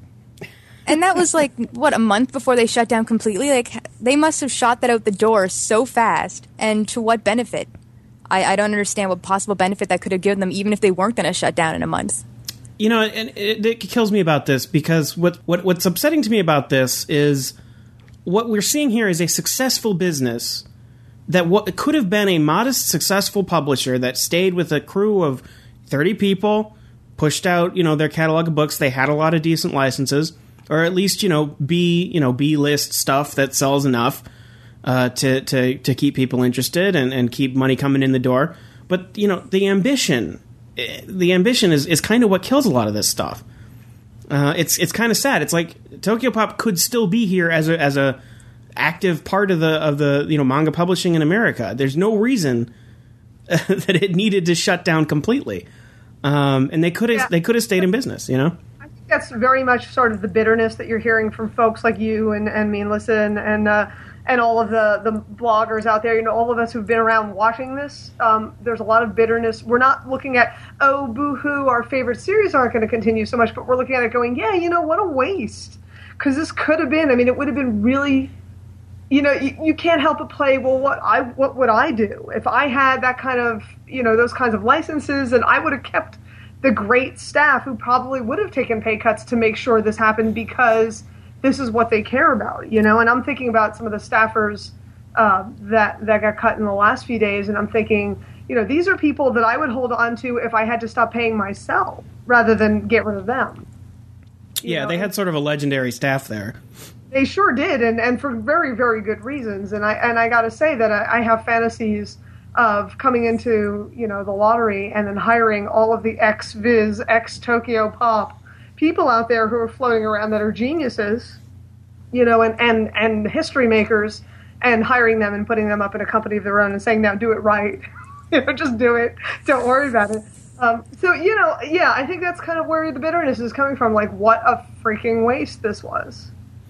Speaker 3: And that was like, what, a month before they shut down completely? Like, they must have shot that out the door so fast. And to what benefit? I, I don't understand what possible benefit that could have given them, even if they weren't going to shut down in a month.
Speaker 1: You know, and it, it kills me about this, because what, what what's upsetting to me about this is what we're seeing here is a successful business that what could have been a modest, successful publisher that stayed with a crew of thirty people, pushed out, you know, their catalog of books. They had a lot of decent licenses. Or at least, you know, B, you know, B-list stuff that sells enough uh, to, to to keep people interested and, and keep money coming in the door. But, you know, the ambition, the ambition is, is kind of what kills a lot of this stuff. Uh, it's it's kind of sad. It's like Tokyo Pop could still be here as a as a active part of the of the you know manga publishing in America. There's no reason that it needed to shut down completely, um, and they could have yeah. they could have stayed in business. You know.
Speaker 2: That's very much sort of the bitterness that you're hearing from folks like you and, and me and Listen and uh, and all of the, the bloggers out there. You know, all of us who've been around watching this. Um, there's a lot of bitterness. We're not looking at, oh, boo-hoo, our favorite series aren't going to continue so much, but we're looking at it going, yeah, you know, what a waste. Because this could have been, I mean, it would have been really, you know, you, you can't help but play, well, what I what would I do? If I had that kind of, you know, those kinds of licenses, and I would have kept the great staff who probably would have taken pay cuts to make sure this happened, because this is what they care about, you know. And I'm thinking about some of the staffers uh, that that got cut in the last few days, and I'm thinking, you know, these are people that I would hold on to if I had to stop paying myself rather than get rid of them. You
Speaker 1: yeah,
Speaker 2: know?
Speaker 1: They had sort of a legendary staff there.
Speaker 2: They sure did, and, and for very, very good reasons. And I and I got to say that I, I have fantasies of coming into, you know, the lottery and then hiring all of the ex-Viz, ex-Tokyo Pop people out there who are floating around that are geniuses, you know, and, and, and history makers, and hiring them and putting them up in a company of their own and saying, now do it right. You know, just do it. Don't worry about it. Um, so, you know, yeah, I think that's kind of where the bitterness is coming from. Like, what a freaking waste this was.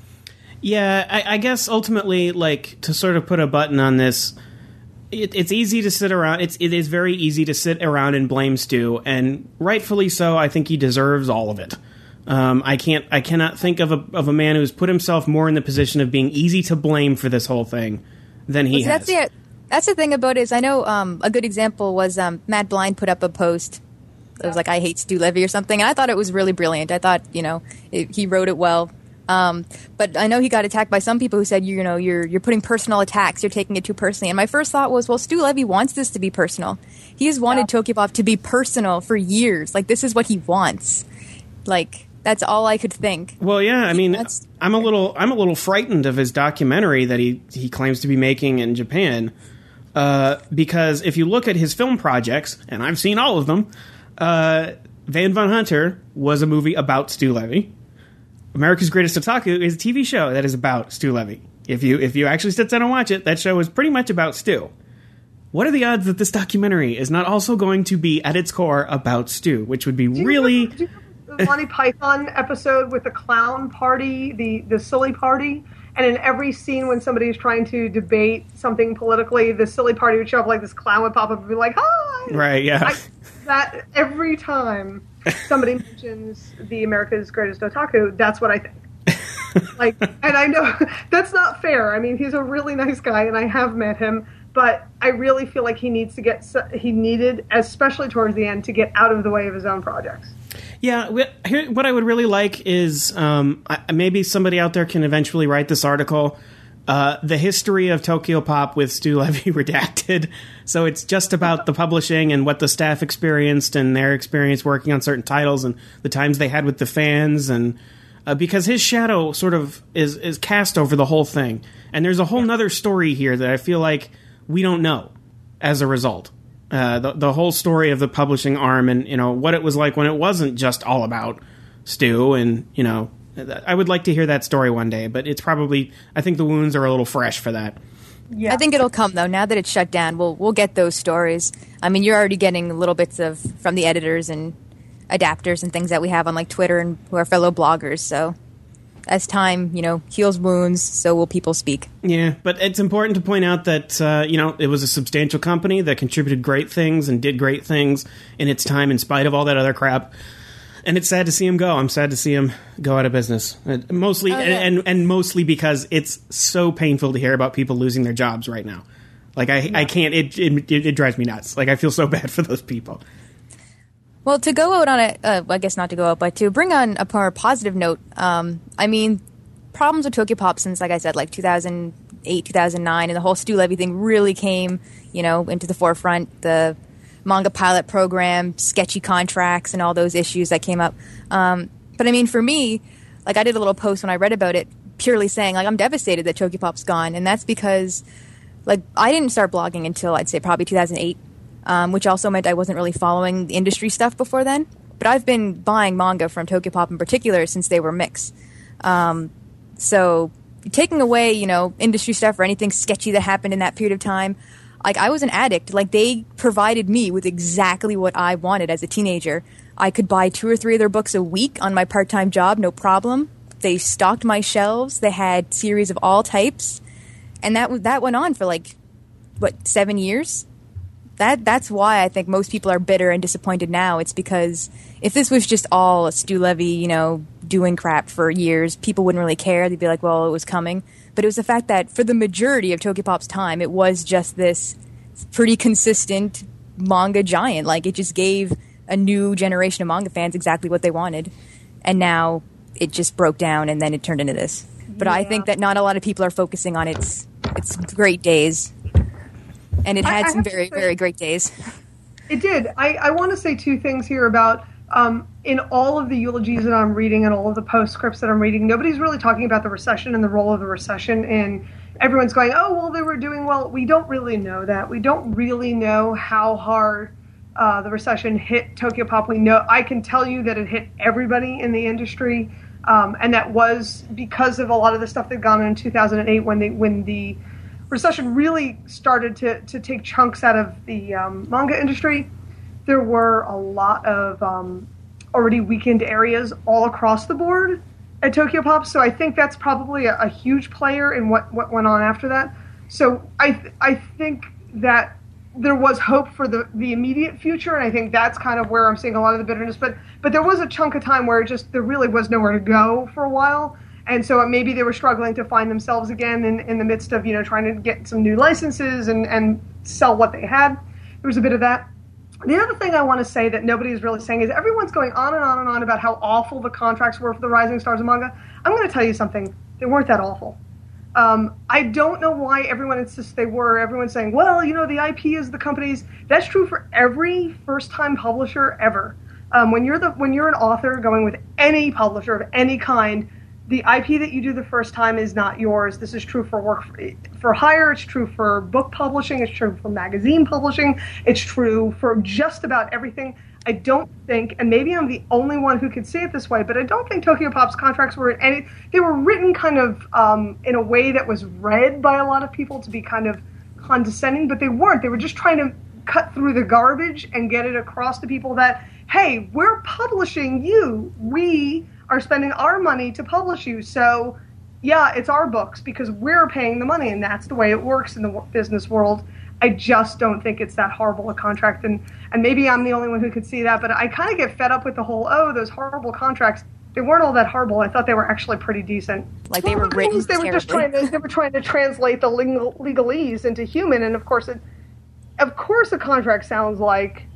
Speaker 1: Yeah, I, I guess ultimately, like, to sort of put a button on this, It, it's easy to sit around. It's it is very easy to sit around and blame Stu, and rightfully so. I think he deserves all of it. Um, I can't. I cannot think of a of a man who's put himself more in the position of being easy to blame for this whole thing than he
Speaker 3: well,
Speaker 1: has.
Speaker 3: That's the that's the thing about it. Is I know um, a good example was um, Matt Blind put up a post. It was like, I hate Stu Levy or something, and I thought it was really brilliant. I thought, you know, it, he wrote it well. Um, but I know he got attacked by some people who said, you know, you're you're putting personal attacks, you're taking it too personally. And my first thought was, well, Stu Levy wants this to be personal. He has wanted yeah. Tokyopop to be personal for years. Like, this is what he wants. Like, that's all I could think.
Speaker 1: Well, yeah, I mean,
Speaker 3: That's,
Speaker 1: I'm a little I'm a little frightened of his documentary that he, he claims to be making in Japan. Uh, because if you look at his film projects, and I've seen all of them, uh, Van Von Hunter was a movie about Stu Levy. America's Greatest Otaku is a T V show that is about Stu Levy. If you if you actually sit down and watch it, that show is pretty much about Stu. What are the odds that this documentary is not also going to be, at its core, about Stu, which would be
Speaker 2: do
Speaker 1: really...
Speaker 2: You know, do you know the Monty Python episode with the clown party, the, the silly party? And in every scene when somebody is trying to debate something politically, the silly party would show up, like this clown would pop up and be like, hi!
Speaker 1: Right, yeah.
Speaker 2: I, that every time somebody mentions the America's Greatest Otaku, that's what I think. Like, and I know that's not fair. I mean, he's a really nice guy, and I have met him, but I really feel like he needs to get, he needed, especially towards the end, to get out of the way of his own projects.
Speaker 1: Yeah, here, what I would really like is um, I, maybe somebody out there can eventually write this article, uh, the history of Tokyopop with Stu Levy redacted. So it's just about the publishing and what the staff experienced and their experience working on certain titles and the times they had with the fans, and uh, because his shadow sort of is is cast over the whole thing, and there's a whole nother story here that I feel like we don't know as a result. Uh, the the whole story of the publishing arm, and you know what it was like when it wasn't just all about Stu, and you know I would like to hear that story one day, but it's probably, I think the wounds are a little fresh for that.
Speaker 3: Yeah. I think it'll come though. Now that it's shut down, we'll we'll get those stories. I mean, you're already getting little bits of from the editors and adapters and things that we have on like Twitter and who are fellow bloggers. So as time, you know, heals wounds, so will people speak.
Speaker 1: Yeah, but it's important to point out that, uh, you know, it was a substantial company that contributed great things and did great things in its time in spite of all that other crap. And it's sad to see him go. I'm sad to see him go out of business. Mostly, oh, yeah. and, and mostly because it's so painful to hear about people losing their jobs right now. Like, I, yeah. I can't, it, it it drives me nuts. Like, I feel so bad for those people.
Speaker 3: Well, to go out on a, uh, I guess not to go out, but to bring on a more positive note, um, I mean, problems with Tokyopop since, like I said, like two thousand eight, two thousand nine, and the whole Stu Levy thing really came, you know, into the forefront. The manga pilot program, sketchy contracts, and all those issues that came up. Um, but I mean, for me, like I did a little post when I read about it, purely saying, like, I'm devastated that Tokyopop's gone, and that's because, like, I didn't start blogging until, I'd say, probably two thousand eight. Um, which also meant I wasn't really following the industry stuff before then. But I've been buying manga from Tokyopop in particular since they were Mix. Um, so taking away, you know, industry stuff or anything sketchy that happened in that period of time, like I was an addict. Like they provided me with exactly what I wanted as a teenager. I could buy two or three of their books a week on my part-time job, no problem. They stocked my shelves. They had series of all types. And that that went on for like, what, seven years? That that's why I think most people are bitter and disappointed now. It's because if this was just all a Stu Levy, you know, doing crap for years, people wouldn't really care. They'd be like, well, it was coming. But it was the fact that for the majority of Tokyopop's time, it was just this pretty consistent manga giant. Like, it just gave a new generation of manga fans exactly what they wanted. And now it just broke down, and then it turned into this. But yeah. I think that not a lot of people are focusing on its its great days. And it had I, I some very, say, very great days.
Speaker 2: It did. I, I want to say two things here about, um, in all of the eulogies that I'm reading and all of the postscripts that I'm reading, nobody's really talking about the recession and the role of the recession. And everyone's going, oh, well, they were doing well. We don't really know that. We don't really know how hard uh, the recession hit Tokyopop. We know, I can tell you that it hit everybody in the industry. Um, and that was because of a lot of the stuff that gone on in two thousand eight when they, when the recession really started to, to take chunks out of the um, manga industry. There were a lot of um, already weakened areas all across the board at Tokyopop, so I think that's probably a, a huge player in what, what went on after that. So I th- I think that there was hope for the, the immediate future, and I think that's kind of where I'm seeing a lot of the bitterness. But but there was a chunk of time where it just there really was nowhere to go for a while. And so maybe they were struggling to find themselves again in, in the midst of, you know, trying to get some new licenses and, and sell what they had. There was a bit of that. The other thing I want to say that nobody's really saying is everyone's going on and on and on about how awful the contracts were for the Rising Stars of manga. I'm going to tell you something. They weren't that awful. Um, I don't know why everyone insists they were. Everyone's saying, well, you know, the I P is the company's. That's true for every first-time publisher ever. Um, when you're the when you're an author going with any publisher of any kind, the I P that you do the first time is not yours. This is true for work for, for hire. It's true for book publishing. It's true for magazine publishing. It's true for just about everything. I don't think, and maybe I'm the only one who could see it this way, but I don't think Tokyopop's contracts were any. They were written kind of um, in a way that was read by a lot of people to be kind of condescending, but they weren't. They were just trying to cut through the garbage and get it across to people that, hey, we're publishing you. We are spending our money to publish you. So, yeah, it's our books because we're paying the money, and that's the way it works in the business world. I just don't think it's that horrible a contract, and, and maybe I'm the only one who could see that, but I kind of get fed up with the whole, oh, those horrible contracts. They weren't all that horrible. I thought they were actually pretty decent.
Speaker 3: Like they were written
Speaker 2: They were just trying to, they were trying to translate the legal, legalese into human, and of course, it, of course, a contract sounds like,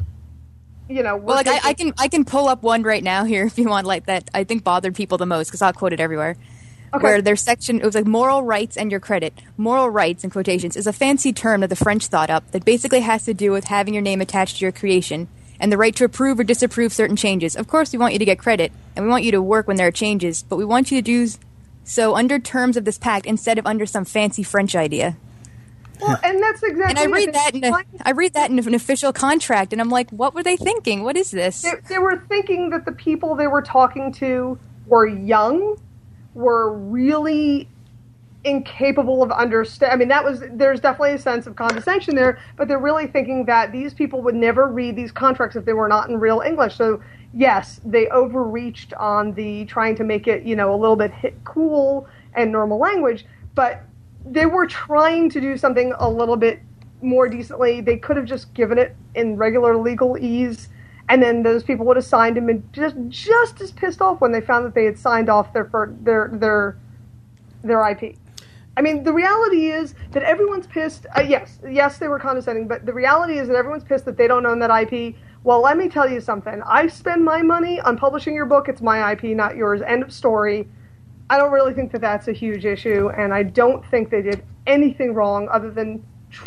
Speaker 2: you know.
Speaker 3: Well, like I, I can I can pull up one right now here if you want, like that. I think bothered people the most because I'll quote it everywhere. Okay. Where their section, it was like moral rights and your credit. Moral rights, in quotations, is a fancy term that the French thought up that basically has to do with having your name attached to your creation and the right to approve or disapprove certain changes. Of course, we want you to get credit, and we want you to work when there are changes, but we want you to do so under terms of this pact instead of under some fancy French idea.
Speaker 2: Well, and that's exactly.
Speaker 3: And I read that in a, I read that in an official contract, and I'm like, what were they thinking? What is this?
Speaker 2: They, they were thinking that the people they were talking to were young, were really incapable of understand. I mean, that was there's definitely a sense of condescension there, but they're really thinking that these people would never read these contracts if they were not in real English. So yes, they overreached on the trying to make it, you know, a little bit hit cool and normal language, but they were trying to do something a little bit more decently. They could have just given it in regular legalese, and then those people would have signed and been just just as pissed off when they found that they had signed off their their their their I P. I mean, the reality is that everyone's pissed. Uh, yes, yes, they were condescending, but the reality is that everyone's pissed that they don't own that I P. Well, let me tell you something. I spend my money on publishing your book. It's my I P, not yours. End of story. I don't really think that that's a huge issue, and I don't think they did anything wrong other than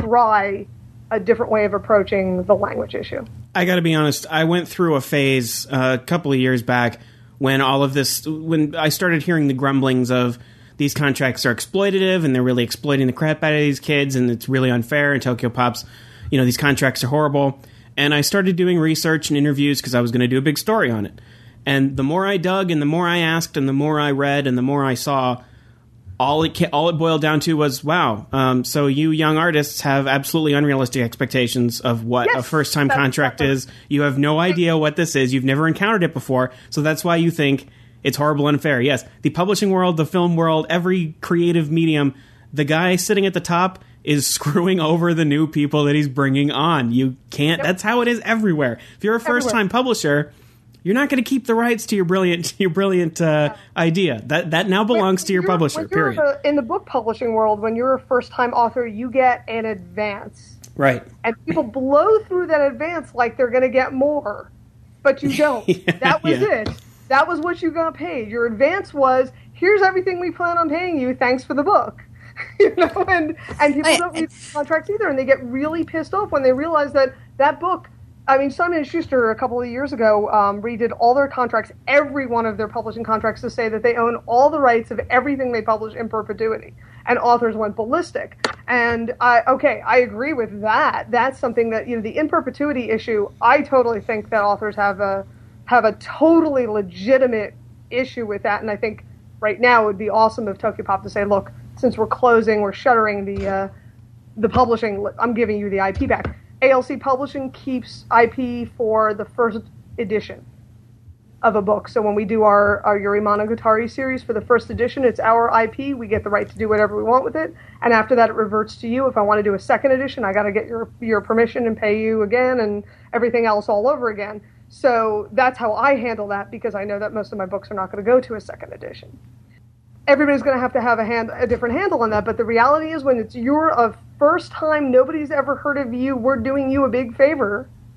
Speaker 2: try a different way of approaching the language issue.
Speaker 1: I got to be honest. I went through a phase uh, a couple of years back when all of this, when I started hearing the grumblings of these contracts are exploitative and they're really exploiting the crap out of these kids and it's really unfair and Tokyopop's, you know, these contracts are horrible. And I started doing research and interviews because I was going to do a big story on it. And the more I dug and the more I asked and the more I read and the more I saw, all it all it boiled down to was, wow, um, so you young artists have absolutely unrealistic expectations of what yes, a first-time contract is. You have no idea what this is. You've never encountered it before. So that's why you think it's horrible and unfair. Yes, the publishing world, the film world, every creative medium, the guy sitting at the top is screwing over the new people that he's bringing on. You can't. Yep. That's how it is everywhere. If you're a first-time publisher, you're not going to keep the rights to your brilliant your brilliant uh, idea. That that now belongs when, to your publisher, period.
Speaker 2: A, in the book publishing world, when you're a first-time author, you get an advance.
Speaker 1: Right.
Speaker 2: And people blow through that advance like they're going to get more. But you don't. yeah, that was yeah. it. That was what you got paid. Your advance was, here's everything we plan on paying you, thanks for the book. you know, and, and people I, don't read I, contracts either, and they get really pissed off when they realize that that book, I mean, Simon and Schuster a couple of years ago um, redid all their contracts, every one of their publishing contracts, to say that they own all the rights of everything they publish in perpetuity. And authors went ballistic. And I, okay, I agree with that. That's something that, you know, the in perpetuity issue, I totally think that authors have a have a totally legitimate issue with that. And I think right now it would be awesome of Tokyopop to say, look, since we're closing, we're shuttering the uh, the publishing, I'm giving you the I P back. A L C Publishing keeps I P for the first edition of a book. So when we do our, our Yuri Monogatari series for the first edition, it's our I P. We get the right to do whatever we want with it. And after that, it reverts to you. If I want to do a second edition, I got to get your your permission and pay you again and everything else all over again. So that's how I handle that, because I know that most of my books are not going to go to a second edition. Everybody's going to have to have a, hand, a different handle on that, but the reality is when it's you're a first time, nobody's ever heard of you, we're doing you a big favor,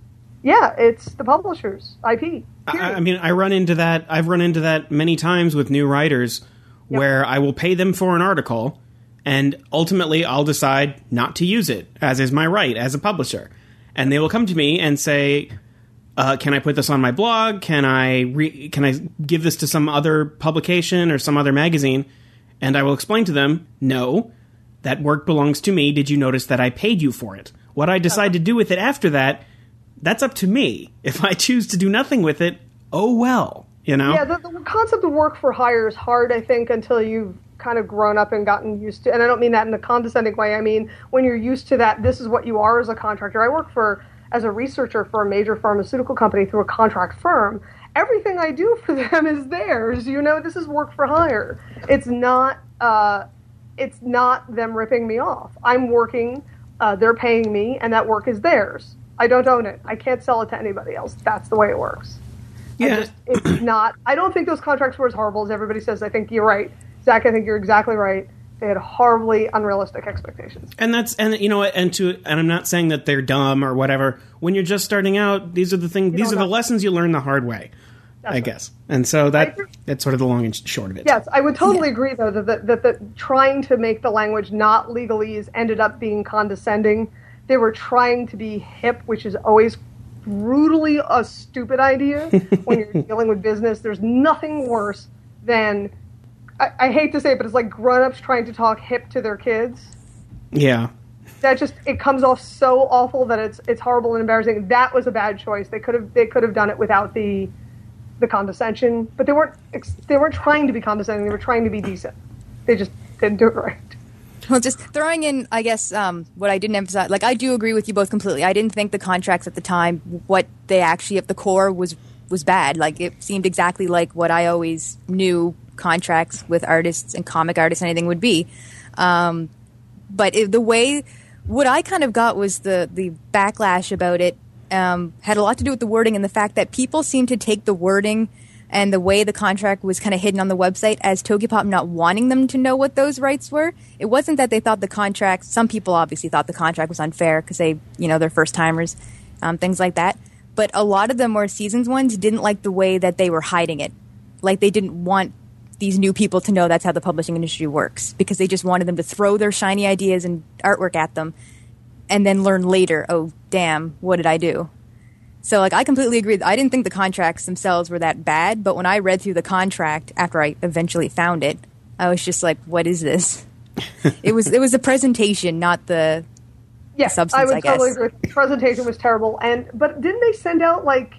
Speaker 2: Yeah, it's the publisher's I P.
Speaker 1: I, I mean, I run into that. I've run into that many times with new writers, yep. where I will pay them for an article, and ultimately I'll decide not to use it, as is my right as a publisher. And they will come to me and say, uh, "Can I put this on my blog? Can I re- can I give this to some other publication or some other magazine?" And I will explain to them, "No, that work belongs to me. Did you notice that I paid you for it? What I decide to do with it after that, that's up to me. If I choose to do nothing with it, oh well, you know?"
Speaker 2: Yeah, the, the concept of work for hire is hard, I think, until you've kind of grown up and gotten used to, and I don't mean that in a condescending way. I mean, when you're used to that, this is what you are as a contractor. I work for, as a researcher for a major pharmaceutical company through a contract firm. Everything I do for them is theirs. You know, this is work for hire. It's not, uh, it's not them ripping me off. I'm working, uh, they're paying me, and that work is theirs. I don't own it. I can't sell it to anybody else. That's the way it works.
Speaker 1: Yeah.
Speaker 2: Just, it's not, I don't think those contracts were as horrible as everybody says. I think you're right. Zach, I think you're exactly right. They had horribly unrealistic expectations.
Speaker 1: And that's, and you know what, and to, and I'm not saying that they're dumb or whatever. When you're just starting out, these are the things, these are the lessons you learn the hard way, that's I right. guess. And so that, that's sort of the long and short of it.
Speaker 2: Yes, I would totally yeah. agree, though, that, that, that, that trying to make the language not legalese ended up being condescending. They were trying to be hip, which is always brutally a stupid idea when you're dealing with business. There's nothing worse than, I, I hate to say it, but it's like grown-ups trying to talk hip to their kids.
Speaker 1: Yeah.
Speaker 2: That just, it comes off so awful that it's it's horrible and embarrassing. That was a bad choice. They could have they could have done it without the the condescension, but they weren't they weren't trying to be condescending. They were trying to be decent. They just didn't do it right.
Speaker 3: Well, just throwing in, I guess, um, what I didn't emphasize, like, I do agree with you both completely. I didn't think the contracts at the time, what they actually, at the core, was was bad. Like, it seemed exactly like what I always knew contracts with artists and comic artists and anything would be. Um, but it, the way, what I kind of got was the, the backlash about it um, had a lot to do with the wording and the fact that people seem to take the wording and the way the contract was kind of hidden on the website as Tokyopop not wanting them to know what those rights were. It wasn't that they thought the contract, some people obviously thought the contract was unfair because they, you know, they're first timers, um, things like that. But a lot of the more seasoned ones didn't like the way that they were hiding it. Like, they didn't want these new people to know that's how the publishing industry works, because they just wanted them to throw their shiny ideas and artwork at them and then learn later, oh, damn, what did I do? So, like, I completely agree. I didn't think the contracts themselves were that bad, but when I read through the contract after I eventually found it, I was just like, what is this? it was it was the presentation, not the,
Speaker 2: yeah,
Speaker 3: the substance,
Speaker 2: I would
Speaker 3: I guess.
Speaker 2: totally agree. The presentation was terrible. and But didn't they send out, like,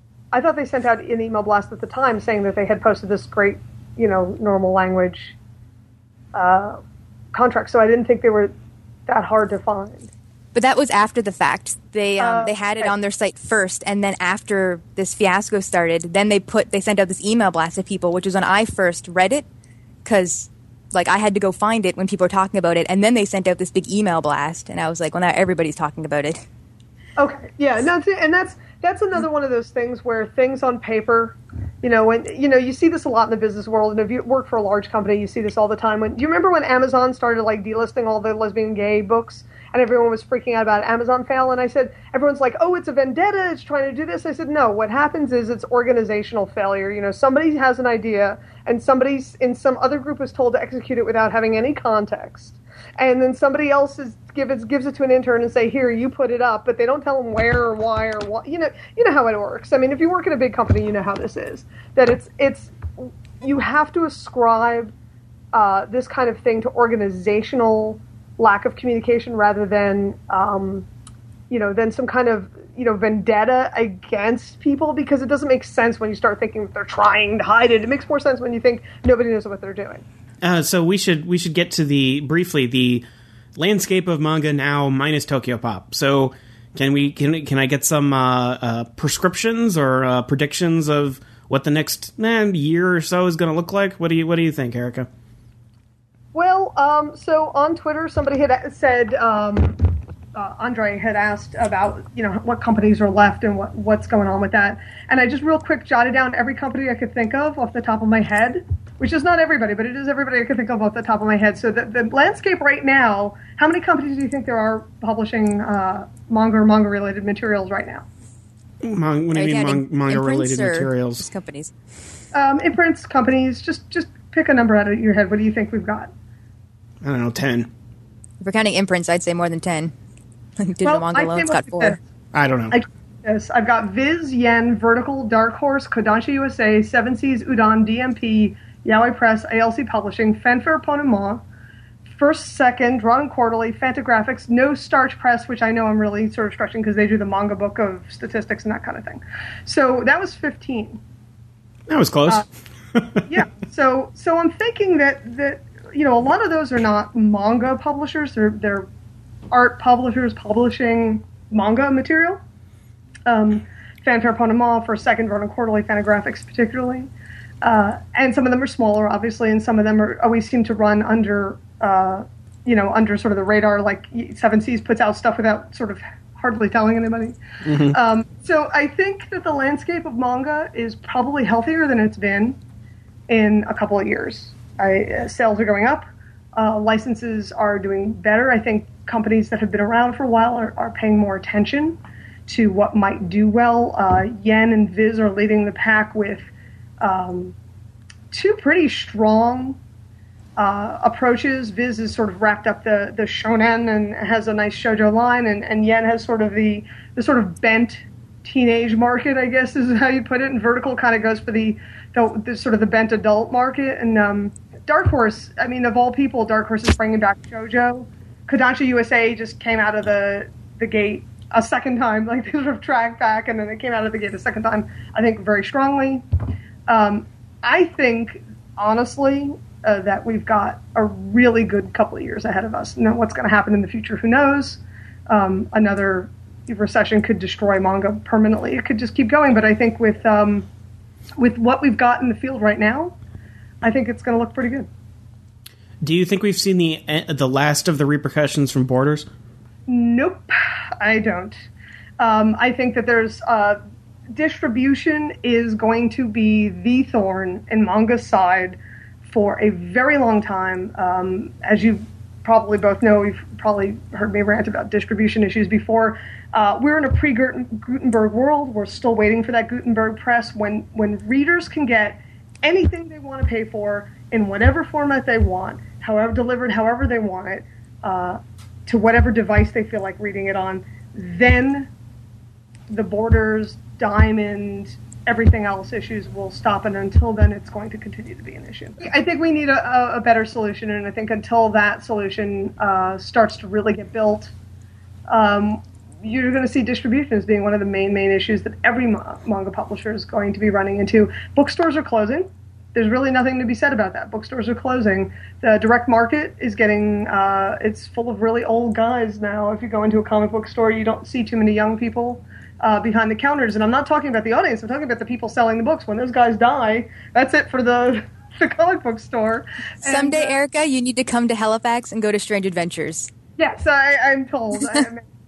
Speaker 2: I thought they sent out an email blast at the time saying that they had posted this great, you know, normal language uh, contract, so I didn't think they were that hard to find.
Speaker 3: But that was after the fact. They um,
Speaker 2: uh,
Speaker 3: they had it
Speaker 2: right.
Speaker 3: on their site first, and then after this fiasco started, then they put they sent out this email blast to people, which was when I first read it, because like I had to go find it when people were talking about it, and then they sent out this big email blast, and I was like, well, now everybody's talking about it.
Speaker 2: Okay, yeah, no, and that's that's another one of those things where things on paper, you know, when you know you see this a lot in the business world, and if you work for a large company, you see this all the time. When do you remember when Amazon started like delisting all the lesbian gay books? And everyone was freaking out about Amazon fail. And I said, everyone's like, oh, it's a vendetta. It's trying to do this. I said, no, what happens is it's organizational failure. You know, somebody has an idea and somebody in some other group is told to execute it without having any context. And then somebody else is, give it, gives it to an intern and say, here, you put it up. But they don't tell them where or why or what. You know, you know how it works. I mean, if you work in a big company, you know how this is. That it's, it's you have to ascribe uh, this kind of thing to organizational lack of communication rather than, um, you know, than some kind of, you know, vendetta against people, because it doesn't make sense when you start thinking that they're trying to hide it. It makes more sense when you think nobody knows what they're doing.
Speaker 1: Uh, so we should we should get to the briefly the landscape of manga now minus Tokyopop. So can we can can I get some uh, uh, prescriptions or uh, predictions of what the next eh, year or so is going to look like? What do you what do you think, Erica?
Speaker 2: Well, um, so on Twitter, somebody had said, um, uh, Andre had asked about, you know, what companies are left and what, what's going on with that. And I just real quick jotted down every company I could think of off the top of my head, which is not everybody, but it is everybody I could think of off the top of my head. So the, the landscape right now, how many companies do you think there are publishing uh, manga or manga-related materials right now?
Speaker 1: Mon- what do you mean mon- manga-related materials?
Speaker 3: Companies.
Speaker 2: Um, imprints, companies. Just just pick a number out of your head. What do you think we've got?
Speaker 1: I don't know, ten.
Speaker 3: If we're counting imprints, I'd say more than ten. Digital
Speaker 2: well,
Speaker 3: manga alone's got four. This.
Speaker 1: I don't know.
Speaker 2: I, yes, I've got Viz, Yen, Vertical, Dark Horse, Kodansha U S A, Seven Seas, Udon, D M P, Yaoi Press, A L C Publishing, Fanfare Ponema, First Second, Drawn and Quarterly, Fantagraphics, No Starch Press, which I know I'm really sort of stretching because they do the manga book of statistics and that kind of thing. So that was fifteen.
Speaker 1: That was close.
Speaker 2: Uh, yeah. So so I'm thinking that, that you know a lot of those are not manga publishers. They're they're art publishers publishing manga material. Um, Fanfare Ponema, First Second, Drawn and Quarterly, Fantagraphics particularly. Uh, and some of them are smaller, obviously, and some of them are always seem to run under, uh, you know, under sort of the radar. Like Seven Seas puts out stuff without sort of hardly telling anybody. Mm-hmm. Um, so I think that the landscape of manga is probably healthier than it's been in a couple of years. I, uh, sales are going up. Uh, licenses are doing better. I think companies that have been around for a while are, are paying more attention to what might do well. Uh, Yen and Viz are leading the pack with Um, two pretty strong uh, approaches. Viz has sort of wrapped up the, the shonen and has a nice shoujo line, and, and Yen has sort of the, the sort of bent teenage market, I guess is how you put it, and Vertical kind of goes for the, the, the sort of the bent adult market. And um, Dark Horse, I mean, of all people, Dark Horse is bringing back shoujo. Kodansha U S A just came out of the, the gate a second time, like they sort of tracked back, and then they came out of the gate a second time, I think very strongly. Um, I think, honestly, uh, that we've got a really good couple of years ahead of us. Now, what's going to happen in the future, who knows? Um, another recession could destroy manga permanently. It could just keep going. But I think with um, with what we've got in the field right now, I think it's going to look pretty good.
Speaker 1: Do you think we've seen the the last of the repercussions from Borders?
Speaker 2: Nope, I don't. Um, I think that there's... Uh, distribution is going to be the thorn in manga's side for a very long time. Um, as you probably both know, you've probably heard me rant about distribution issues before. Uh, we're in a pre-Gutenberg world. We're still waiting for that Gutenberg press. When when readers can get anything they want to pay for in whatever format they want, however delivered, however they want it, uh, to whatever device they feel like reading it on, then the Borders, Diamond, everything else issues will stop, and until then it's going to continue to be an issue. I think we need a, a better solution, and I think until that solution uh, starts to really get built, um, you're going to see distribution as being one of the main, main issues that every ma- manga publisher is going to be running into. Bookstores are closing. There's really nothing to be said about that. Bookstores are closing. The direct market is getting, uh, it's full of really old guys now. If you go into a comic book store, you don't see too many young people Uh, behind the counters, and I'm not talking about the audience, I'm talking about the people selling the books. When those guys die, that's it for the, the comic book store.
Speaker 3: Someday,
Speaker 2: and, uh,
Speaker 3: Erica, you need to come to Halifax and go to Strange Adventures.
Speaker 2: Yes, I, I'm told. I,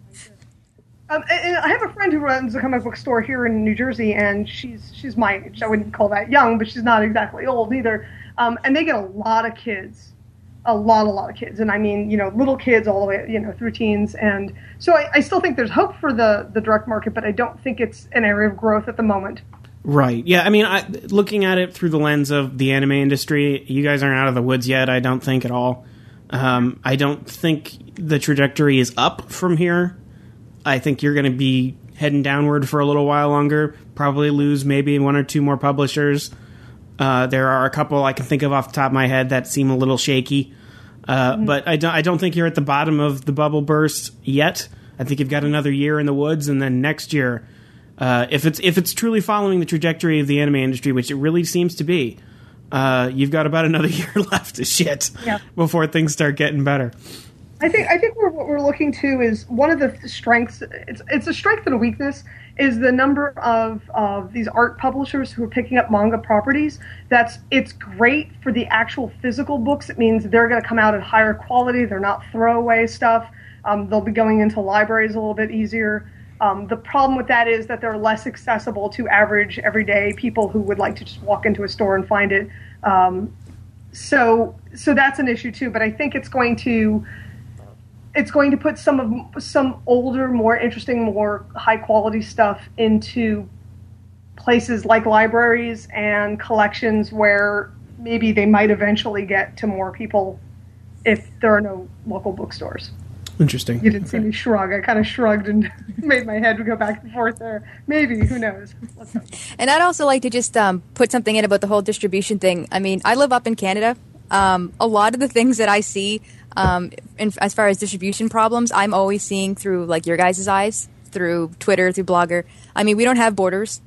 Speaker 2: um, and, and I have a friend who runs a comic book store here in New Jersey, and she's she's my age. I wouldn't call that young, but she's not exactly old either. Um, and they get a lot of kids. A lot, a lot of kids. And I mean, you know, little kids all the way, you know, through teens. And so I, I still think there's hope for the, the direct market, but I don't think it's an area of growth at the moment.
Speaker 1: Right. Yeah, I mean, I, looking at it through the lens of the anime industry, you guys aren't out of the woods yet, I don't think at all. Um, I don't think the trajectory is up from here. I think you're going to be heading downward for a little while longer, probably lose maybe one or two more publishers. Uh, there are a couple I can think of off the top of my head that seem a little shaky. Uh, mm-hmm. But I don't, I don't think you're at the bottom of the bubble burst yet. I think you've got another year in the woods, and then next year, uh, if it's if it's truly following the trajectory of the anime industry, which it really seems to be, uh, you've got about another year left of shit
Speaker 2: yeah.
Speaker 1: before things start getting better.
Speaker 2: I think I think we're, what we're looking to is one of the strengths. It's it's a strength and a weakness. Is the number of of these art publishers who are picking up manga properties. That's it's great for the actual physical books. It means they're going to come out at higher quality. They're not throwaway stuff. Um, they'll be going into libraries a little bit easier. Um, the problem with that is that they're less accessible to average, everyday people who would like to just walk into a store and find it. Um, so so that's an issue too. But I think it's going to it's going to put some of some older, more interesting, more high quality stuff into places like libraries and collections where maybe they might eventually get to more people if there are no local bookstores.
Speaker 1: Interesting.
Speaker 2: You didn't
Speaker 1: okay.
Speaker 2: see me shrug. I kind of shrugged and made my head go back and forth there. Maybe. Who knows? Let's hope.
Speaker 3: And I'd also like to just um, put something in about the whole distribution thing. I mean, I live up in Canada. Um, a lot of the things that I see um, in, as far as distribution problems, I'm always seeing through like your guys' eyes, through Twitter, through Blogger. I mean, we don't have Borders.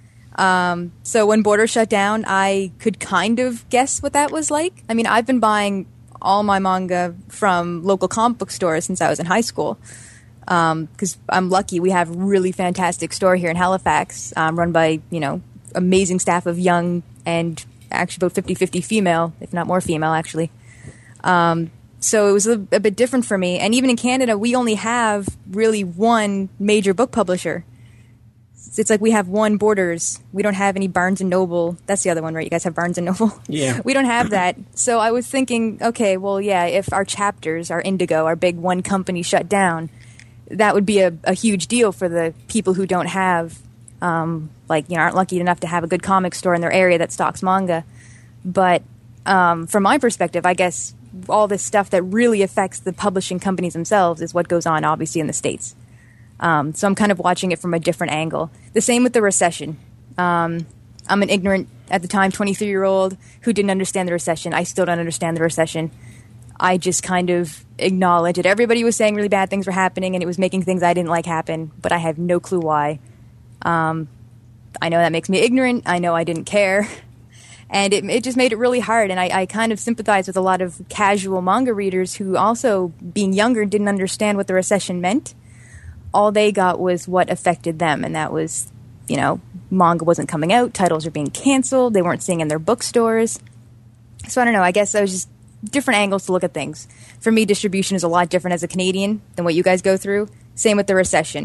Speaker 3: Um, so when Borders shut down, I could kind of guess what that was like. I mean, I've been buying all my manga from local comic book stores since I was in high school. Because um, I'm lucky we have a really fantastic store here in Halifax, um, run by, you know, amazing staff of young and actually about fifty-fifty female, if not more female, actually. Um, so it was a, a bit different for me. And even in Canada, we only have really one major book publisher. It's like we have one Borders. We don't have any Barnes and Noble. That's the other one, right? You guys have Barnes and Noble?
Speaker 1: Yeah.
Speaker 3: We don't have that. So I was thinking, okay, well, yeah, if our Chapters, our Indigo, our big one company shut down, that would be a, a huge deal for the people who don't have, um, like, you know, aren't lucky enough to have a good comic store in their area that stocks manga. But um, from my perspective, I guess all this stuff that really affects the publishing companies themselves is what goes on, obviously, in the States. Um, so I'm kind of watching it from a different angle. The same with the recession. Um, I'm an ignorant, at the time, twenty-three-year-old who didn't understand the recession. I still don't understand the recession. I just kind of acknowledge that everybody was saying really bad things were happening and it was making things I didn't like happen, but I have no clue why. Um, I know that makes me ignorant. I know I didn't care. And it, it just made it really hard. And I, I kind of sympathize with a lot of casual manga readers who also, being younger, didn't understand what the recession meant. All they got was what affected them, and that was, you know, manga wasn't coming out, titles were being canceled, they weren't seeing in their bookstores. So I don't know, I guess I was just different angles to look at things. For me, distribution is a lot different as a Canadian than what you guys go through. Same with the recession.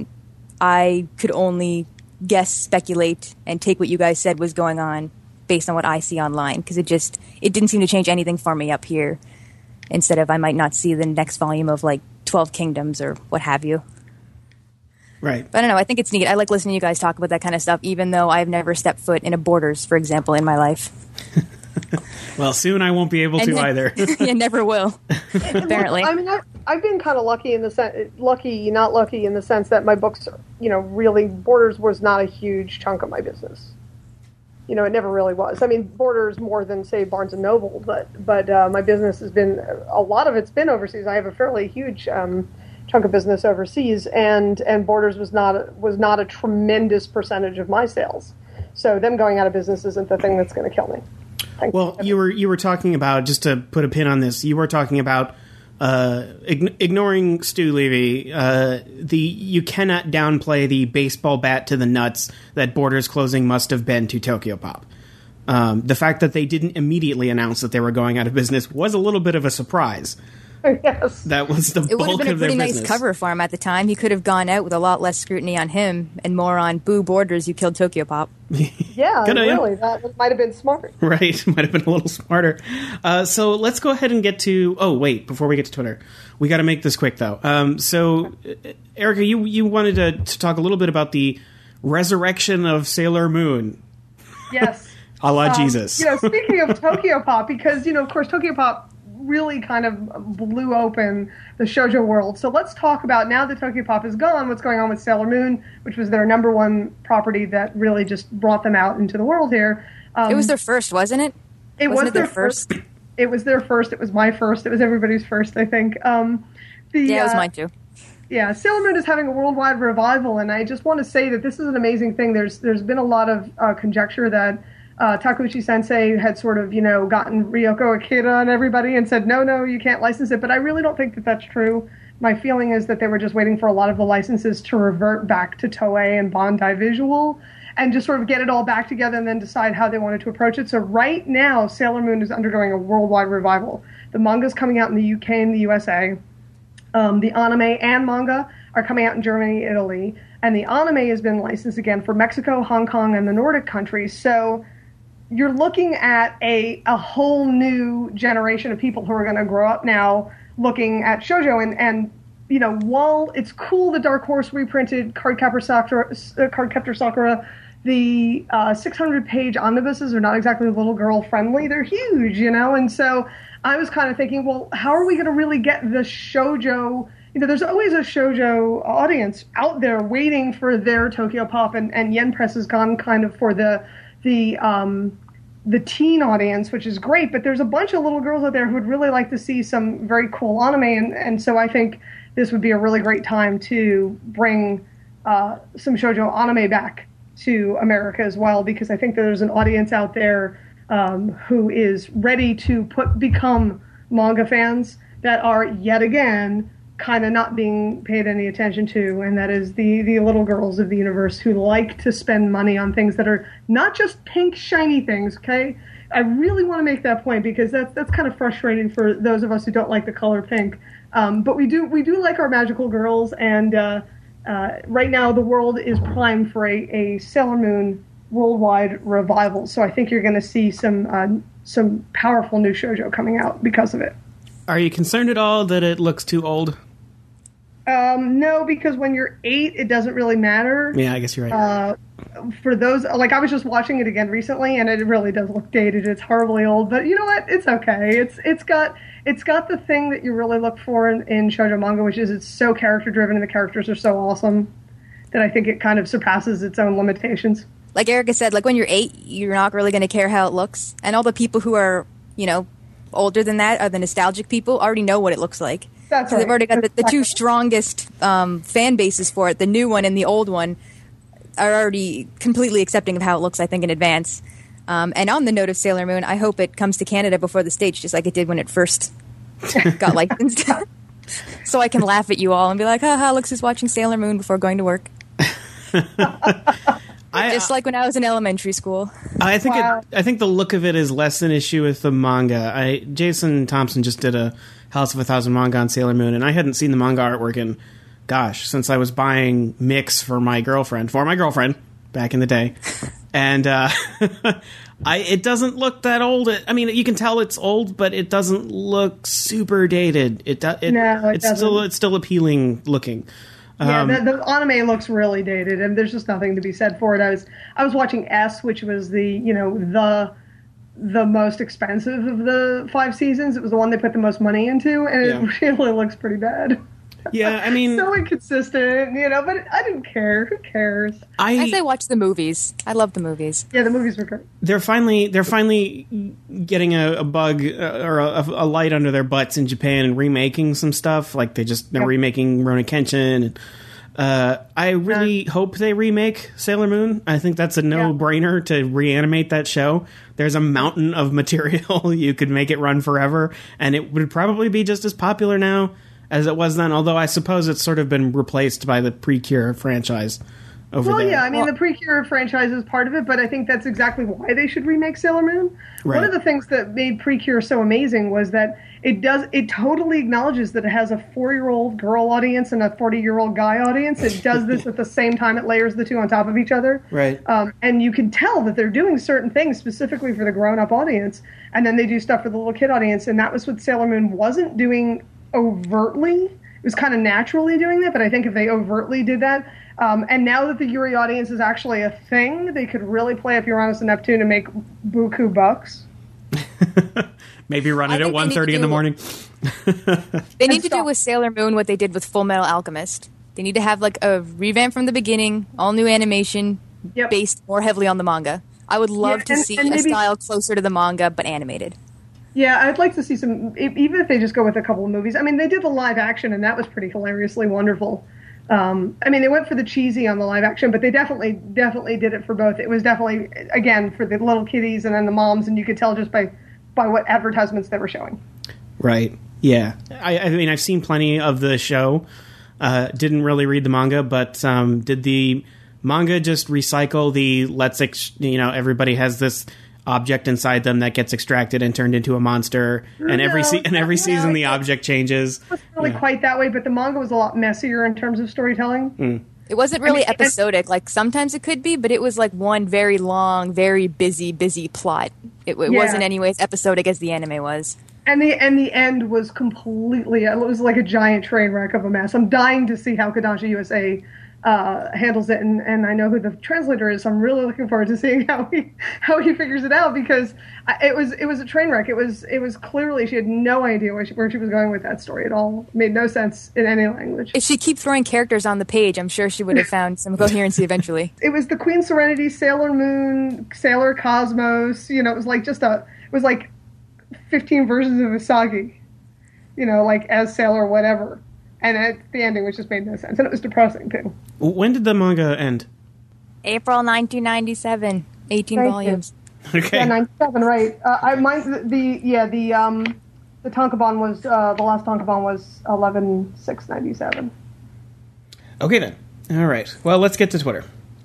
Speaker 3: I could only guess, speculate, and take what you guys said was going on based on what I see online, because it just, it didn't seem to change anything for me up here. Instead of I might not see the next volume of, like, twelve Kingdoms or what have you.
Speaker 1: Right.
Speaker 3: But I don't know. I think it's neat. I like listening to you guys talk about that kind of stuff, even though I've never stepped foot in a Borders, for example, in my life.
Speaker 1: Well, soon I won't be able to
Speaker 3: and,
Speaker 1: either.
Speaker 3: You never will, apparently.
Speaker 2: I mean, I, I've been kind of lucky in the sense, lucky, not lucky in the sense that my books, you know, really, Borders was not a huge chunk of my business. You know, it never really was. I mean, Borders more than, say, Barnes and Noble, but but uh, my business has been, a lot of it's been overseas. I have a fairly huge um, chunk of business overseas, and and Borders was not a, was not a tremendous percentage of my sales. So them going out of business isn't the thing that's going to kill me. Thank
Speaker 1: well, you were you were talking about, just to put a pin on this, you were talking about uh, ign- ignoring Stu Levy. Uh, the you cannot downplay the baseball bat to the nuts that Borders closing must have been to Tokyopop. Um, the fact that they didn't immediately announce that they were going out of business was a little bit of a surprise.
Speaker 2: Yes.
Speaker 1: That was the
Speaker 3: It would have
Speaker 1: bulk
Speaker 3: been a
Speaker 1: of their
Speaker 3: pretty nice
Speaker 1: business.
Speaker 3: cover for him at the time. He could have gone out with a lot less scrutiny on him and more on "Boo Borders, you killed Tokyopop."
Speaker 2: Yeah,
Speaker 1: Good idea.
Speaker 2: really, that might have been smart.
Speaker 1: Right, might have been a little smarter. Uh, so let's go ahead and get to. Oh, wait! Before we get to Twitter, we got to make this quick, though. Um, so, uh, Erica, you you wanted to, to talk a little bit about the resurrection of Sailor Moon.
Speaker 2: Yes,
Speaker 1: a la
Speaker 2: um,
Speaker 1: Jesus.
Speaker 2: You know, speaking of Tokyopop, because you know, of course, Tokyopop really kind of blew open the shoujo world. So let's talk about, now that Tokyopop is gone, what's going on with Sailor Moon, which was their number one property that really just brought them out into the world here. Um,
Speaker 3: It was their first, wasn't it?
Speaker 2: It
Speaker 3: Wasn't
Speaker 2: was
Speaker 3: it their
Speaker 2: their first. It was their first. It was my first. It was everybody's first, I think. Um, the,
Speaker 3: Yeah, it was
Speaker 2: uh,
Speaker 3: mine too.
Speaker 2: Yeah, Sailor Moon is having a worldwide revival, and I just want to say that this is an amazing thing. There's There's been a lot of uh, conjecture that Uh, Takeuchi Sensei had sort of, you know, gotten Ryoko Akira and everybody and said, no, no, you can't license it. But I really don't think that that's true. My feeling is that they were just waiting for a lot of the licenses to revert back to Toei and Bandai Visual and just sort of get it all back together and then decide how they wanted to approach it. So right now, Sailor Moon is undergoing a worldwide revival. The manga's coming out in the U K and the U S A. Um, the anime and manga are coming out in Germany, Italy. And the anime has been licensed again for Mexico, Hong Kong, and the Nordic countries. So you're looking at a, a whole new generation of people who are going to grow up now looking at shoujo. And, and you know, while it's cool the Dark Horse reprinted Cardcaptor Sakura, uh, Cardcaptor Sakura, the uh, six hundred page omnibuses are not exactly little girl friendly. They're huge, you know, and so I was kind of thinking, well, how are we going to really get the shoujo? You know, there's always a shoujo audience out there waiting for their Tokyo Pop, and, and Yen Press has gone kind of for the the um, the teen audience, which is great. But there's a bunch of little girls out there who would really like to see some very cool anime, and, and so I think this would be a really great time to bring uh, some shoujo anime back to America as well, because I think that there's an audience out there um, who is ready to put become manga fans that are yet again kind of not being paid any attention to, and that is the the little girls of the universe who like to spend money on things that are not just pink shiny things. Okay, I really want to make that point, because that's that's kind of frustrating for those of us who don't like the color pink. Um, but we do we do like our magical girls, and uh, uh, right now the world is primed for a, a Sailor Moon worldwide revival. So I think you're going to see some uh, some powerful new shoujo coming out because of it.
Speaker 1: Are you concerned at all that it looks too old?
Speaker 2: Um, no, because when you're eight, it doesn't really matter.
Speaker 1: Yeah, I guess you're right.
Speaker 2: Uh, for those, like, I was just watching it again recently, and it really does look dated. It's horribly old, but you know what? It's okay. It's it's got it's got the thing that you really look for in, in shoujo manga, which is it's so character driven and the characters are so awesome that I think it kind of surpasses its own limitations.
Speaker 3: Like Erica said, like when you're eight, you're not really going to care how it looks, and all the people who are, you know, older than that are the nostalgic people already know what it looks like.
Speaker 2: That's
Speaker 3: so
Speaker 2: right.
Speaker 3: They've already got the, the two
Speaker 2: Exactly.
Speaker 3: strongest um, fan bases for it. The new one and the old one are already completely accepting of how it looks, I think, in advance. Um, and on the note of Sailor Moon, I hope it comes to Canada before the States, just like it did when it first got licensed. So I can laugh at you all and be like, haha, Alex is watching Sailor Moon before going to work.
Speaker 1: I,
Speaker 3: Just like when I was in elementary school.
Speaker 1: I think
Speaker 2: Wow.
Speaker 1: it, I think the look of it is less an issue with the manga. I Jason Thompson just did a House of a Thousand manga on Sailor Moon, and I hadn't seen the manga artwork in, gosh, since I was buying Mix for my girlfriend, for my girlfriend back in the day. And uh, I it doesn't look that old. I mean, you can tell it's old, but it doesn't look super dated. It, do, it,
Speaker 2: No, it
Speaker 1: it's still
Speaker 2: doesn't.
Speaker 1: it's still appealing looking.
Speaker 2: Yeah,
Speaker 1: Um,
Speaker 2: the, the anime looks really dated, and there's just nothing to be said for it. I was I was watching S, which was the you know the the most expensive of the five seasons. It was the one they put the most money into, and it really looks pretty bad.
Speaker 1: Yeah, I mean,
Speaker 2: So inconsistent, you know. But I didn't care. Who cares?
Speaker 1: I
Speaker 3: I say watch the movies. I love the movies.
Speaker 2: Yeah, the movies were great.
Speaker 1: they're finally they're finally getting a, a bug uh, or a, a light under their butts in Japan and remaking some stuff. Like they just they're
Speaker 2: Yep.
Speaker 1: remaking Rurouni Kenshin. And, uh, I really hope they remake Sailor Moon. I think that's a no brainer to reanimate that show. There's a mountain of material you could make it run forever, and it would probably be just as popular now as it was then. Although I suppose it's sort of been replaced by the Precure franchise over
Speaker 2: Well,
Speaker 1: there.
Speaker 2: yeah, I mean,
Speaker 3: Well-
Speaker 2: the Precure franchise is part of it, but I think that's exactly why they should remake Sailor Moon.
Speaker 1: Right.
Speaker 2: One of the things that made Precure so amazing was that it does it totally acknowledges that it has a four-year-old girl audience and a forty-year-old guy audience. It does this at the same time. It layers the two on top of each other.
Speaker 1: Right.
Speaker 2: Um, and you can tell that they're doing certain things specifically for the grown-up audience, and then they do stuff for the little kid audience, and that was what Sailor Moon wasn't doing overtly. It was kind of naturally doing that, but I think if they overtly did that, um, and now that the Yuri audience is actually a thing, they could really play up Uranus and Neptune and make buku bucks.
Speaker 1: Maybe run
Speaker 3: I
Speaker 1: it at
Speaker 3: think they
Speaker 1: one
Speaker 3: need to
Speaker 1: thirty in the
Speaker 3: do-
Speaker 1: morning.
Speaker 3: They need
Speaker 2: And
Speaker 3: to do
Speaker 2: stop.
Speaker 3: with Sailor Moon what they did with Full Metal Alchemist. They need to have like a revamp from the beginning, all new animation,
Speaker 2: Yep.
Speaker 3: based more heavily on the manga. I would love
Speaker 2: Yeah,
Speaker 3: to
Speaker 2: and-
Speaker 3: see
Speaker 2: and
Speaker 3: a
Speaker 2: maybe-
Speaker 3: style closer to the manga, but animated.
Speaker 2: Yeah, I'd like to see some, e- even if they just go with a couple of movies. I mean, they did the live action, and that was pretty hilariously wonderful. Um, I mean, they went for the cheesy on the live action, but they definitely, definitely did it for both. It was definitely, again, for the little kiddies and then the moms, and you could tell just by, by what advertisements they were showing.
Speaker 1: Right. Yeah. I, I mean, I've seen plenty of the show. Uh, didn't really read the manga, but um, did the manga just recycle the let's ex- you know everybody has this object inside them that gets extracted and turned into a monster, and every
Speaker 2: No,
Speaker 1: se- and every
Speaker 2: no,
Speaker 1: season the
Speaker 2: it-
Speaker 1: object changes.
Speaker 2: It wasn't really
Speaker 1: Yeah.
Speaker 2: quite that way, but the manga was a lot messier in terms of storytelling.
Speaker 3: It wasn't really
Speaker 2: I mean, and-
Speaker 3: episodic. Like sometimes it could be, but it was like one very long, very busy, busy plot. It, it
Speaker 2: Yeah.
Speaker 3: wasn't anyways episodic as the anime was.
Speaker 2: And the and the end was completely, it was like a giant train wreck of a mess. I'm dying to see how Kodansha U S A uh, handles it, and, and I know who the translator is, so I'm really looking forward to seeing how he how he figures it out, because it was it was a train wreck. It was it was clearly, she had no idea where she, where she was going with that story. It all made no sense in any language.
Speaker 3: If she kept throwing characters on the page, I'm sure she would have found some coherency eventually.
Speaker 2: It was the Queen Serenity, Sailor Moon, Sailor Cosmos. You know, it was like just a it was like fifteen versions of Usagi. You know, like as Sailor whatever. And at the ending, which just made no sense. And it was depressing, too.
Speaker 1: When did the manga end?
Speaker 3: April nineteen ninety-seven. eighteen
Speaker 2: Thank
Speaker 3: volumes.
Speaker 2: You.
Speaker 1: Okay.
Speaker 2: Yeah, ninety-seven, right. Uh, I mine, the, the, yeah, the, um, the Tankobon was, uh, the last Tankobon was eleven six ninety-seven.
Speaker 1: Okay, then. All right. Well, let's get to Twitter.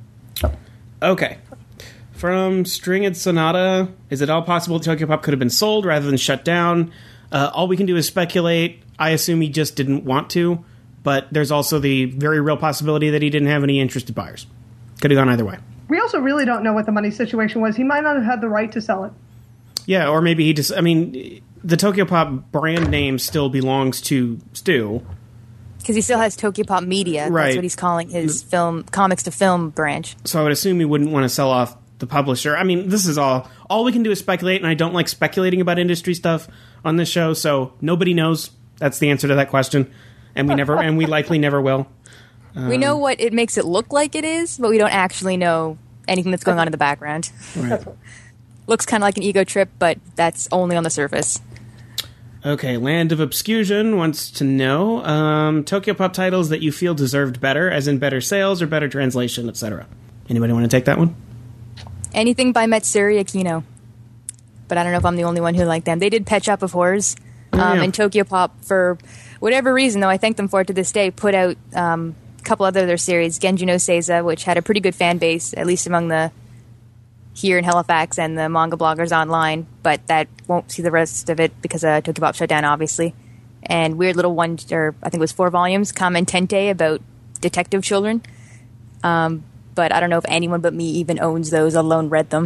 Speaker 1: Okay. From Stringed Sonata, is it all possible that Tokyo Pop could have been sold rather than shut down? Uh, all we can do is speculate. I assume he just didn't want to, but there's also the very real possibility that he didn't have any interested buyers. Could have gone either way.
Speaker 2: We also really don't know what the money situation was. He might not have had the right to sell it.
Speaker 1: Yeah, or maybe he just... I mean, the Tokyo Pop brand name still belongs to Stu.
Speaker 3: Because he still has Tokyo Pop Media.
Speaker 1: Right.
Speaker 3: That's what he's calling his film comics to film branch.
Speaker 1: So I would assume he wouldn't want to sell off the publisher. I mean, this is all... All we can do is speculate, and I don't like speculating about industry stuff on this show, so nobody knows. That's the answer to that question, and we never, and we likely never will. Um,
Speaker 3: we know what it makes it look like it is, but we don't actually know anything that's going on in the background.
Speaker 1: Right.
Speaker 3: Looks kind of like an ego trip, but that's only on the surface.
Speaker 1: Okay, Land of Obscusion wants to know um, Tokyo Pop titles that you feel deserved better, as in better sales or better translation, et cetera. Anybody want to take that one?
Speaker 3: Anything by Matsuri Aquino. But I don't know if I'm the only one who liked them. They did Pet Shop of Horrors. Um,
Speaker 1: yeah.
Speaker 3: And Tokyo Pop, for whatever reason, though I thank them for it to this day, put out um, a couple other of their series, Genji no Seiza, which had a pretty good fan base, at least among the here in Halifax and the manga bloggers online, but that won't see the rest of it because uh, Tokyo Pop shut down, obviously. And weird little one, or I think it was four volumes, Kamen Tente, about detective children. Um, but I don't know if anyone but me even owns those, alone read them.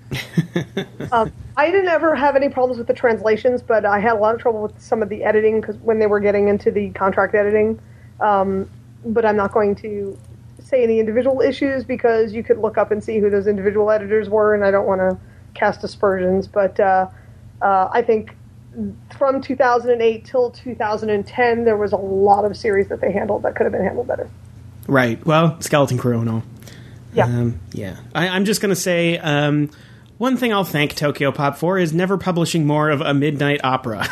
Speaker 2: um, I didn't ever have any problems with the translations, but I had a lot of trouble with some of the editing because when they were getting into the contract editing. Um, but I'm not going to say any individual issues because you could look up and see who those individual editors were, and I don't want to cast aspersions. But uh, uh, I think from two thousand eight till two thousand ten, there was a lot of series that they handled that could have been handled better.
Speaker 1: Right. Well, Skeleton Crew and all.
Speaker 2: Yeah.
Speaker 1: Um, yeah. I, I'm just going to say... Um, One thing I'll thank Tokyo Pop for is never publishing more of A Midnight Opera.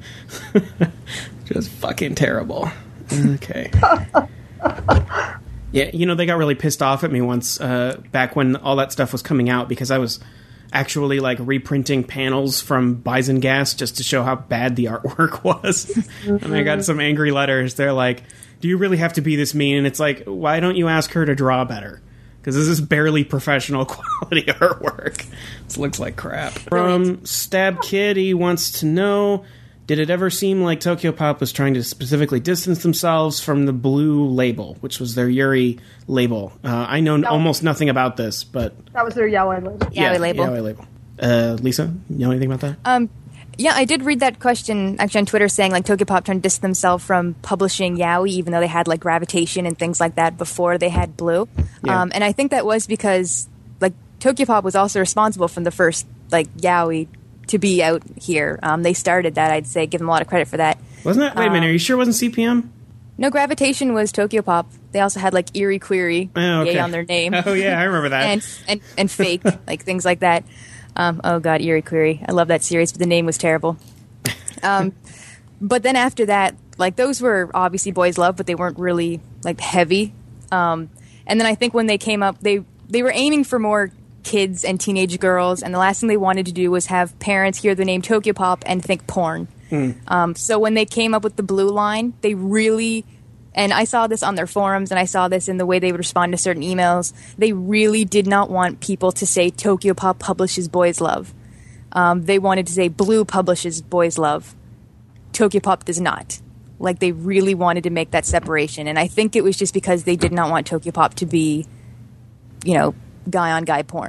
Speaker 1: Just fucking terrible. Okay. Yeah, you know, they got really pissed off at me once, uh, back when all that stuff was coming out, because I was actually, like, reprinting panels from Bison Gas just to show how bad the artwork was. Mm-hmm. And I got some angry letters. They're like, do you really have to be this mean? And it's like, why don't you ask her to draw better? Because this is barely professional quality artwork. This looks like crap. From Stab Kid, he wants to know, did it ever seem like Tokyo Pop was trying to specifically distance themselves from the Blue label, which was their Yuri label? Uh, I know
Speaker 2: no.
Speaker 1: almost nothing about this, but...
Speaker 2: That was their Yaoi label.
Speaker 3: Yaoi
Speaker 1: yeah,
Speaker 3: label.
Speaker 1: Yaoi label. Uh, Lisa, you know anything about that?
Speaker 3: Um, yeah, I did read that question actually on Twitter saying like Tokyo Pop trying to distance themselves from publishing Yaoi, even though they had like Gravitation and things like that before they had Blue.
Speaker 1: Yeah.
Speaker 3: Um, and I think that was because like Tokyo Pop was also responsible for the first like Yaoi to be out here. Um, they started that, I'd say, give them a lot of credit for that.
Speaker 1: Wasn't that? Wait a minute,
Speaker 3: Um,
Speaker 1: are you sure it wasn't C P M?
Speaker 3: No, Gravitation was Tokyo Pop. They also had like Eerie Query
Speaker 1: Oh, okay.
Speaker 3: yay on their name.
Speaker 1: Oh, yeah, I remember that.
Speaker 3: and, and and Fake, like things like that. Um, oh god, Eerie Query. I love that series, but the name was terrible. Um, but then after that, like those were obviously Boys Love, but they weren't really like heavy. Um, and then I think when they came up, they they were aiming for more kids and teenage girls, and the last thing they wanted to do was have parents hear the name Tokyo Pop and think porn.
Speaker 1: Hmm.
Speaker 3: Um, so when they came up with the Blue line, they really, and I saw this on their forums, and I saw this in the way they would respond to certain emails, they really did not want people to say Tokyo Pop publishes Boys Love. Um, they wanted to say Blue publishes Boys Love. Tokyo Pop does not. Like, they really wanted to make that separation, and I think it was just because they did not want Tokyo Pop to be, you know, guy-on-guy porn.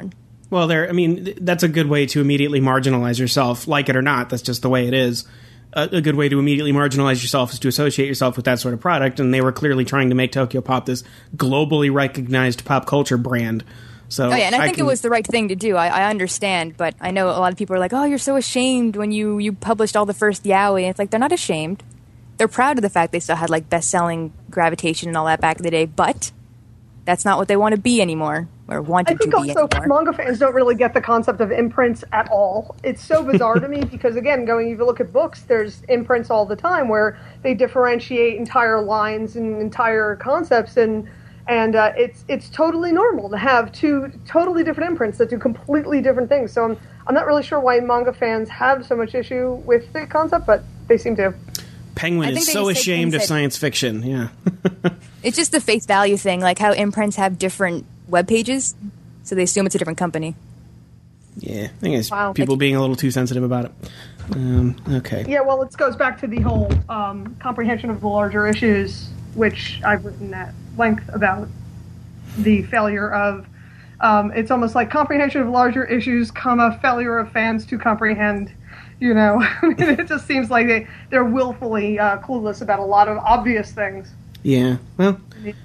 Speaker 1: Well, there. I mean, th- that's a good way to immediately marginalize yourself, like it or not. That's just the way it is. A, a good way to immediately marginalize yourself is to associate yourself with that sort of product, and they were clearly trying to make Tokyopop this globally recognized pop culture brand. So,
Speaker 3: oh yeah, and I, I think
Speaker 1: can,
Speaker 3: it was the right thing to do. I, I understand, but I know a lot of people are like, "Oh, you're so ashamed when you you published all the first yaoi." And it's like they're not ashamed. They're proud of the fact they still had like best-selling Gravitation and all that back in the day, but that's not what they want to be anymore, or wanted
Speaker 2: I think
Speaker 3: to be
Speaker 2: also
Speaker 3: anymore.
Speaker 2: manga fans don't really get the concept of imprints at all. It's so bizarre to me because, again, going if you look at books, there's imprints all the time where they differentiate entire lines and entire concepts, and and uh, it's it's totally normal to have two totally different imprints that do completely different things. So I'm I'm not really sure why manga fans have so much issue with the concept, but they seem to.
Speaker 1: Penguin is so ashamed of science fiction. Yeah.
Speaker 3: It's just the face value thing, like how imprints have different web pages, so they assume it's a different company.
Speaker 1: Yeah, I think it's
Speaker 2: Wow.
Speaker 1: people being a little too sensitive about it. Um, okay.
Speaker 2: Yeah, well, it goes back to the whole um, comprehension of the larger issues, which I've written at length about the failure of. Um, it's almost like comprehension of larger issues, comma failure of fans to comprehend. You know, it just seems like they they're willfully uh, clueless about a lot of obvious things.
Speaker 1: Yeah. Well,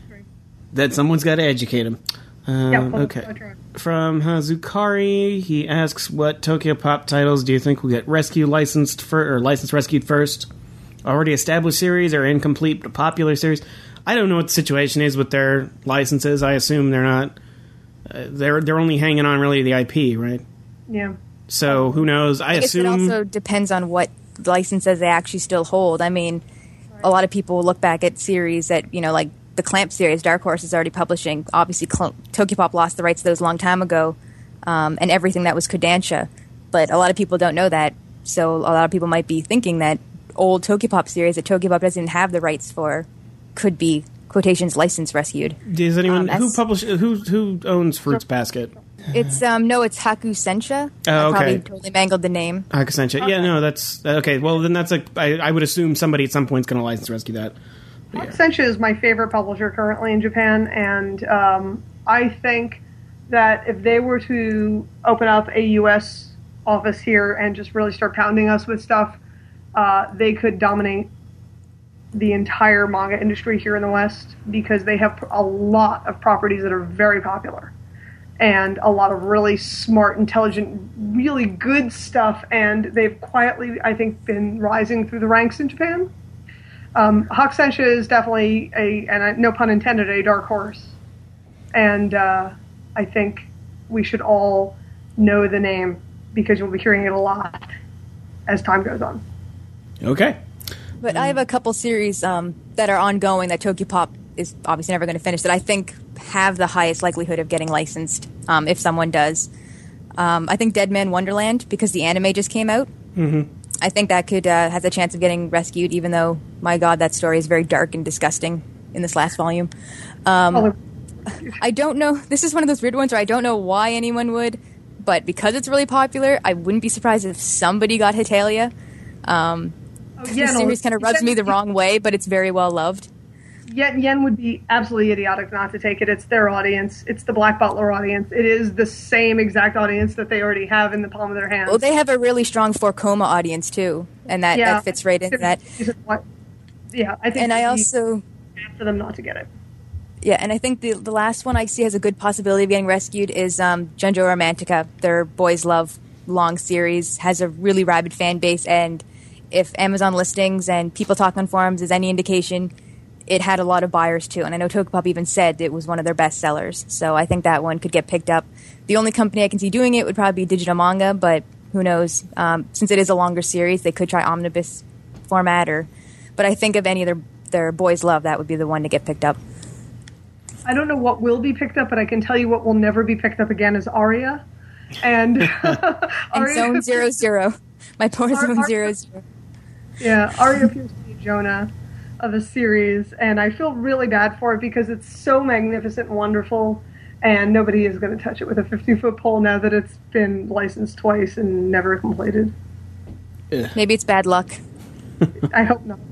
Speaker 1: that someone's got to educate them. Um,
Speaker 2: Yeah, well,
Speaker 1: okay.
Speaker 2: that's right.
Speaker 1: From Hazukari, he asks, "What Tokyopop titles do you think will get rescue licensed for or license rescued first? Already established series or incomplete but popular series?" I don't know what the situation is with their licenses. I assume they're not. Uh, they're they're only hanging on really the I P, right?
Speaker 2: Yeah.
Speaker 1: So who knows? I,
Speaker 3: I guess
Speaker 1: assume
Speaker 3: it also depends on what licenses they actually still hold. I mean, a lot of people look back at series that, you know, like the Clamp series, Dark Horse is already publishing. Obviously, Cl- Tokyopop lost the rights to those a long time ago, um, and everything that was Kodansha. But a lot of people don't know that, so a lot of people might be thinking that old Tokyopop series that Tokyopop doesn't have the rights for could be quotations license rescued.
Speaker 1: Does anyone
Speaker 3: Um,
Speaker 1: who
Speaker 3: as-
Speaker 1: publish who who owns Fruits Basket?
Speaker 3: It's um no, it's Haku Sensha.
Speaker 1: Oh,
Speaker 3: I probably
Speaker 1: okay.
Speaker 3: totally mangled the name.
Speaker 1: Hakusensha. Yeah, no, that's okay. Well, then that's like I, I would assume somebody at some point is going to license rescue that. But yeah.
Speaker 2: Accenture is my favorite publisher currently in Japan, and um, I think that if they were to open up a U S office here and just really start pounding us with stuff, uh, they could dominate the entire manga industry here in the West because they have a lot of properties that are very popular and a lot of really smart, intelligent, really good stuff, and they've quietly, I think, been rising through the ranks in Japan. Um, Hakusensha is definitely a, and I, no pun intended, a dark horse. And uh, I think we should all know the name because you'll be hearing it a lot as time goes on.
Speaker 1: Okay.
Speaker 3: But I have a couple series um, that are ongoing that Tokyopop is obviously never going to finish that I think have the highest likelihood of getting licensed um, if someone does. Um, I think Dead Man Wonderland, because the anime just came out.
Speaker 1: Mm-hmm.
Speaker 3: I think that could uh, has a chance of getting rescued, even though, my God, that story is very dark and disgusting in this last volume. Um,
Speaker 2: Oh,
Speaker 3: I don't know. This is one of those weird ones where I don't know why anyone would, but because it's really popular, I wouldn't be surprised if somebody got Hetalia. Um,
Speaker 2: oh,
Speaker 3: the
Speaker 2: Yen,
Speaker 3: series kind of rubs
Speaker 2: Yen-
Speaker 3: me the wrong way, but it's very well loved.
Speaker 2: Yen, Yen would be absolutely idiotic not to take it. It's their audience. It's the Black Butler audience. It is the same exact audience that they already have in the palm of their hands.
Speaker 3: Well, they have a really strong For Coma audience too, and that,
Speaker 2: Yeah.
Speaker 3: that fits right into that.
Speaker 2: Yeah, I think.
Speaker 3: And I
Speaker 2: it'd be
Speaker 3: also,
Speaker 2: bad for them not to get it.
Speaker 3: yeah, and I think the the last one I see has a good possibility of getting rescued is um, Junjo Romantica. Their Boys Love long series has a really rabid fan base, and if Amazon listings and people talk on forums is any indication, it had a lot of buyers too. And I know Tokyopop even said it was one of their best sellers, so I think that one could get picked up. The only company I can see doing it would probably be Digital Manga, but who knows? Um, since it is a longer series, they could try omnibus format, or. But I think of any of their their Boys Love, that would be the one to get picked up.
Speaker 2: I don't know what will be picked up, but I can tell you what will never be picked up again is Aria. And,
Speaker 3: And
Speaker 2: Aria,
Speaker 3: Zone Zero Zero, my poor
Speaker 2: Ar-
Speaker 3: Zone
Speaker 2: Ar-
Speaker 3: Zero Zero.
Speaker 2: Yeah, Aria appears to be Jonah of a series, and I feel really bad for it because it's so magnificent and wonderful, and nobody is going to touch it with a fifty-foot pole now that it's been licensed twice and never completed.
Speaker 3: Maybe it's bad luck.
Speaker 2: I hope not.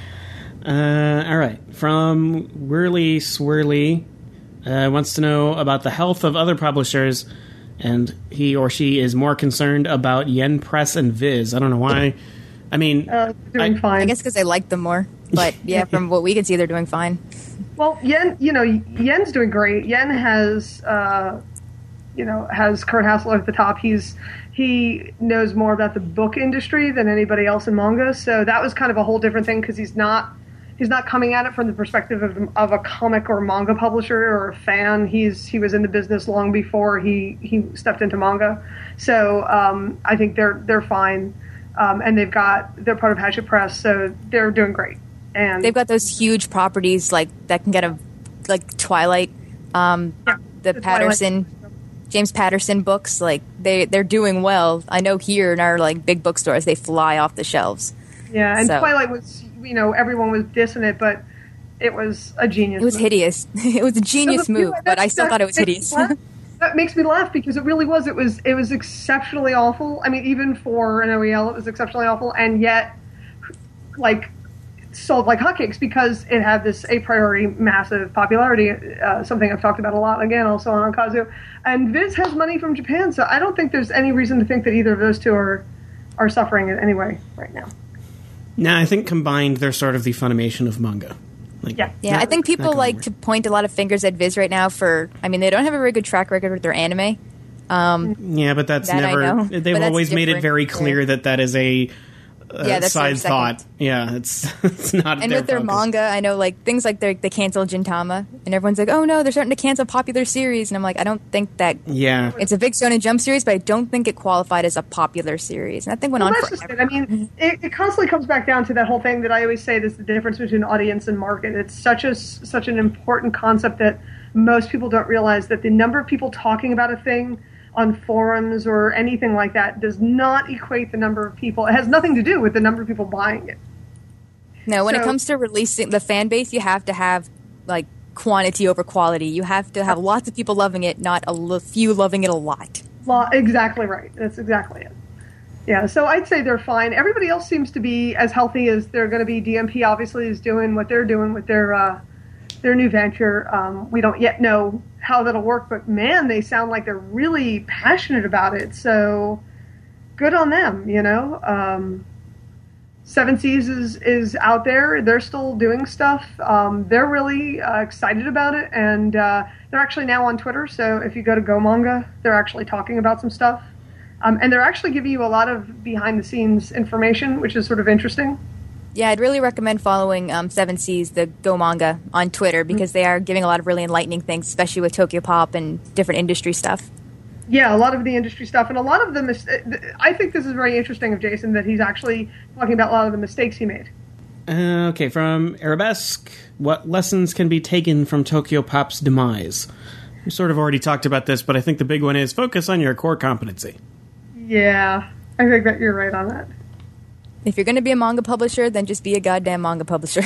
Speaker 1: Uh, all right. From Whirly Swirly, uh, wants to know about the health of other publishers and he or she is more concerned about Yen Press and Viz. I don't know why. I mean,
Speaker 2: uh, doing
Speaker 1: I,
Speaker 2: fine.
Speaker 3: I guess because I like them more. But yeah, from what we can see, they're doing fine.
Speaker 2: Well, Yen, you know, Yen's doing great. Yen has, uh, you know, has Kurt Hassler at the top. He's he knows more about the book industry than anybody else in manga. So that was kind of a whole different thing because he's not he's not coming at it from the perspective of, of a comic or manga publisher or a fan. He's he was in the business long before he, he stepped into manga. So um, I think they're they're fine, um, and they've got they're part of Hachette Press, so they're doing great. And
Speaker 3: they've got those huge properties like that can get a like Twilight, um,
Speaker 2: yeah,
Speaker 3: the,
Speaker 2: the
Speaker 3: Patterson,
Speaker 2: Twilight.
Speaker 3: James Patterson books. Like they they're doing well. I know here in our like big bookstores they fly off the shelves.
Speaker 2: Yeah, and
Speaker 3: so.
Speaker 2: Twilight was, you know, everyone was dissing it, but it was a genius.
Speaker 3: It was
Speaker 2: move.
Speaker 3: hideous. It was a genius move, but I still thought it was hideous.
Speaker 2: That makes me laugh because it really was. It was it was exceptionally awful. I mean, even for an O E L, it was exceptionally awful, and yet, like, sold like hotcakes because it had this a priori massive popularity. Uh, something I've talked about a lot, again, also on Kazu. And Viz has money from Japan, so I don't think there's any reason to think that either of those two are are suffering in any way right now.
Speaker 1: No, I think combined, they're sort of the Funimation of manga. Like,
Speaker 2: yeah,
Speaker 3: yeah.
Speaker 1: not,
Speaker 3: I think people like
Speaker 1: over.
Speaker 3: to point a lot of fingers at Viz right now for. I mean, they don't have a very good track record with their anime. Um,
Speaker 1: yeah, but that's
Speaker 3: that
Speaker 1: never. They've
Speaker 3: but that's
Speaker 1: always made it
Speaker 3: different.
Speaker 1: very clear
Speaker 3: yeah.
Speaker 1: that that is a. Uh,
Speaker 3: Yeah, that's
Speaker 1: side
Speaker 3: their second.
Speaker 1: thought. Yeah, it's it's not.
Speaker 3: And
Speaker 1: their
Speaker 3: with their
Speaker 1: focus.
Speaker 3: manga, I know like things like they they canceled Gintama, and everyone's like, "Oh no, they're starting to cancel popular series." And I'm like, I don't think that.
Speaker 1: Yeah,
Speaker 3: It's a big Shonen Jump series, but I don't think it qualified as a popular series. And that thing went
Speaker 2: well,
Speaker 3: on
Speaker 2: that's
Speaker 3: forever.
Speaker 2: just it. I mean, it, it constantly comes back down to that whole thing that I always say: there's the difference between audience and market. It's such a such an important concept that most people don't realize that the number of people talking about a thing on forums or anything like that does not equate the number of people. It has nothing to do with the number of people buying it.
Speaker 3: No, when
Speaker 2: So-
Speaker 3: it comes to releasing the fan base, you have to have like quantity over quality. You have to have lots of people loving it, not a l- few loving it a lot.
Speaker 2: Well, exactly right. That's exactly it. Yeah, so I'd say they're fine. Everybody else seems to be as healthy as they're going to be. D M P obviously is doing what they're doing with their uh, their new venture. Um, we don't yet know how that'll work, but man, they sound like they're really passionate about it. So good on them, you know. Um, Seven Seas is, is out there. They're still doing stuff. Um, they're really uh, excited about it, and uh, they're actually now on Twitter. So if you go to Go Manga, they're actually talking about some stuff. Um, and they're actually giving you a lot of behind-the-scenes information, which is sort of interesting.
Speaker 3: Yeah, I'd really recommend following um, Seven Seas, the Go Manga, on Twitter because they are giving a lot of really enlightening things, especially with Tokyo Pop and different industry stuff.
Speaker 2: Yeah, a lot of the industry stuff, and a lot of the mis- I think this is very interesting of Jason that he's actually talking about a lot of the mistakes he made.
Speaker 1: Uh, okay, from Arabesque, what lessons can be taken from Tokyo Pop's demise? We sort of already talked about this, but I think the big one is focus on your core competency.
Speaker 2: Yeah, I think that you're right on that.
Speaker 3: If you're going to be a manga publisher, then just be a goddamn manga publisher.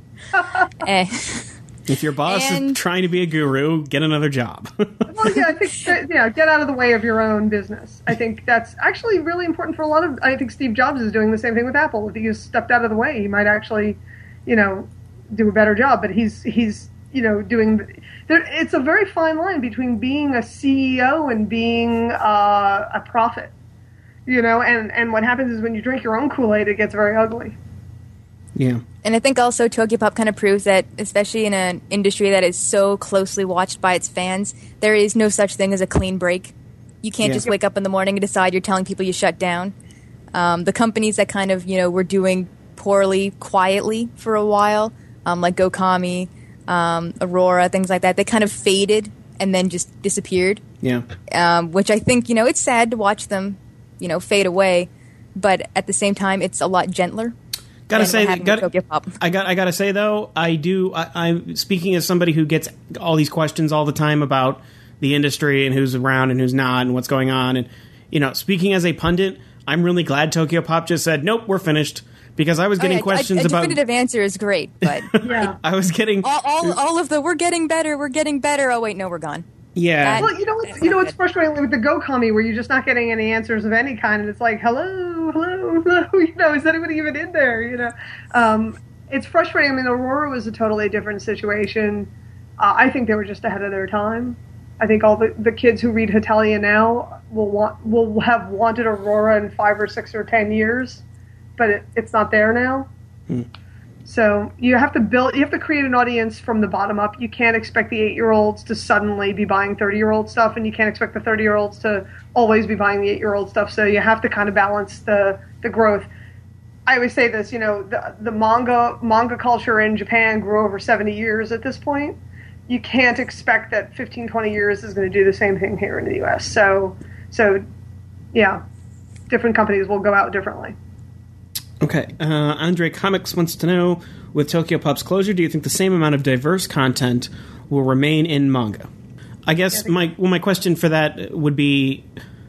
Speaker 3: eh.
Speaker 1: If your boss
Speaker 3: And-
Speaker 1: is trying to be a guru, get another job.
Speaker 2: Well, yeah, I think that, yeah, get out of the way of your own business. I think that's actually really important for a lot of. I think Steve Jobs is doing the same thing with Apple. If he just stepped out of the way, he might actually, you know, do a better job. But he's he's you know doing. There, it's a very fine line between being a C E O and being uh, a prophet. You know, and and what happens is when you drink your own Kool-Aid, it gets very ugly.
Speaker 1: Yeah.
Speaker 3: And I think also Tokyo Pop kind of proves that, especially in an industry that is so closely watched by its fans, there is no such thing as a clean break. You can't
Speaker 1: Yeah.
Speaker 3: just wake up in the morning and decide you're telling people you shut down. Um, the companies that kind of, you know, were doing poorly quietly for a while, um, like Gokami, um, Aurora, things like that, they kind of faded and then just disappeared,
Speaker 1: Yeah.
Speaker 3: um, which I think, you know, it's sad to watch them, you know, fade away. But at the same time, it's a lot gentler.
Speaker 1: Gotta
Speaker 3: than
Speaker 1: say,
Speaker 3: what happened with
Speaker 1: gotta,
Speaker 3: Tokyo Pop.
Speaker 1: I got. I gotta say though, I do. I, I'm speaking as somebody who gets all these questions all the time about the industry and who's around and who's not and what's going on. And you know, speaking as a pundit, I'm really glad Tokyo Pop just said, "Nope, we're finished." Because I was getting
Speaker 3: Oh, yeah,
Speaker 1: questions
Speaker 3: a, a
Speaker 1: about.
Speaker 3: definitive answer is great, but
Speaker 2: Yeah.
Speaker 1: I was getting.
Speaker 3: all, all, all of the we're getting better, we're getting better. Oh wait, no, we're gone.
Speaker 1: Yeah.
Speaker 3: That-
Speaker 2: Well, you know what's, you know what's frustrating with the Gokami, where you're just not getting any answers of any kind, and it's like, hello, hello, hello, you know, is anybody even in there, you know? Um, it's frustrating. I mean, Aurora was a totally different situation. Uh, I think they were just ahead of their time. I think all the, the kids who read Hatelia now will want will have wanted Aurora in five or six or ten years, but it, it's not there now. Hmm. So you have to build, you have to create an audience from the bottom up. You can't expect the eight-year-olds to suddenly be buying thirty-year-old stuff, and you can't expect the thirty-year-olds to always be buying the eight-year-old stuff. So you have to kind of balance the, the growth. I always say this, you know, the, the manga manga culture in Japan grew over seventy years at this point. You can't expect that fifteen, twenty years is going to do the same thing here in the U S. So, so yeah, different companies will go out differently.
Speaker 1: Okay, uh, Andre Comics wants to know, with Tokyopop's closure, do you think the same amount of diverse content will remain in manga? I guess yeah, I my well, my question for that would be,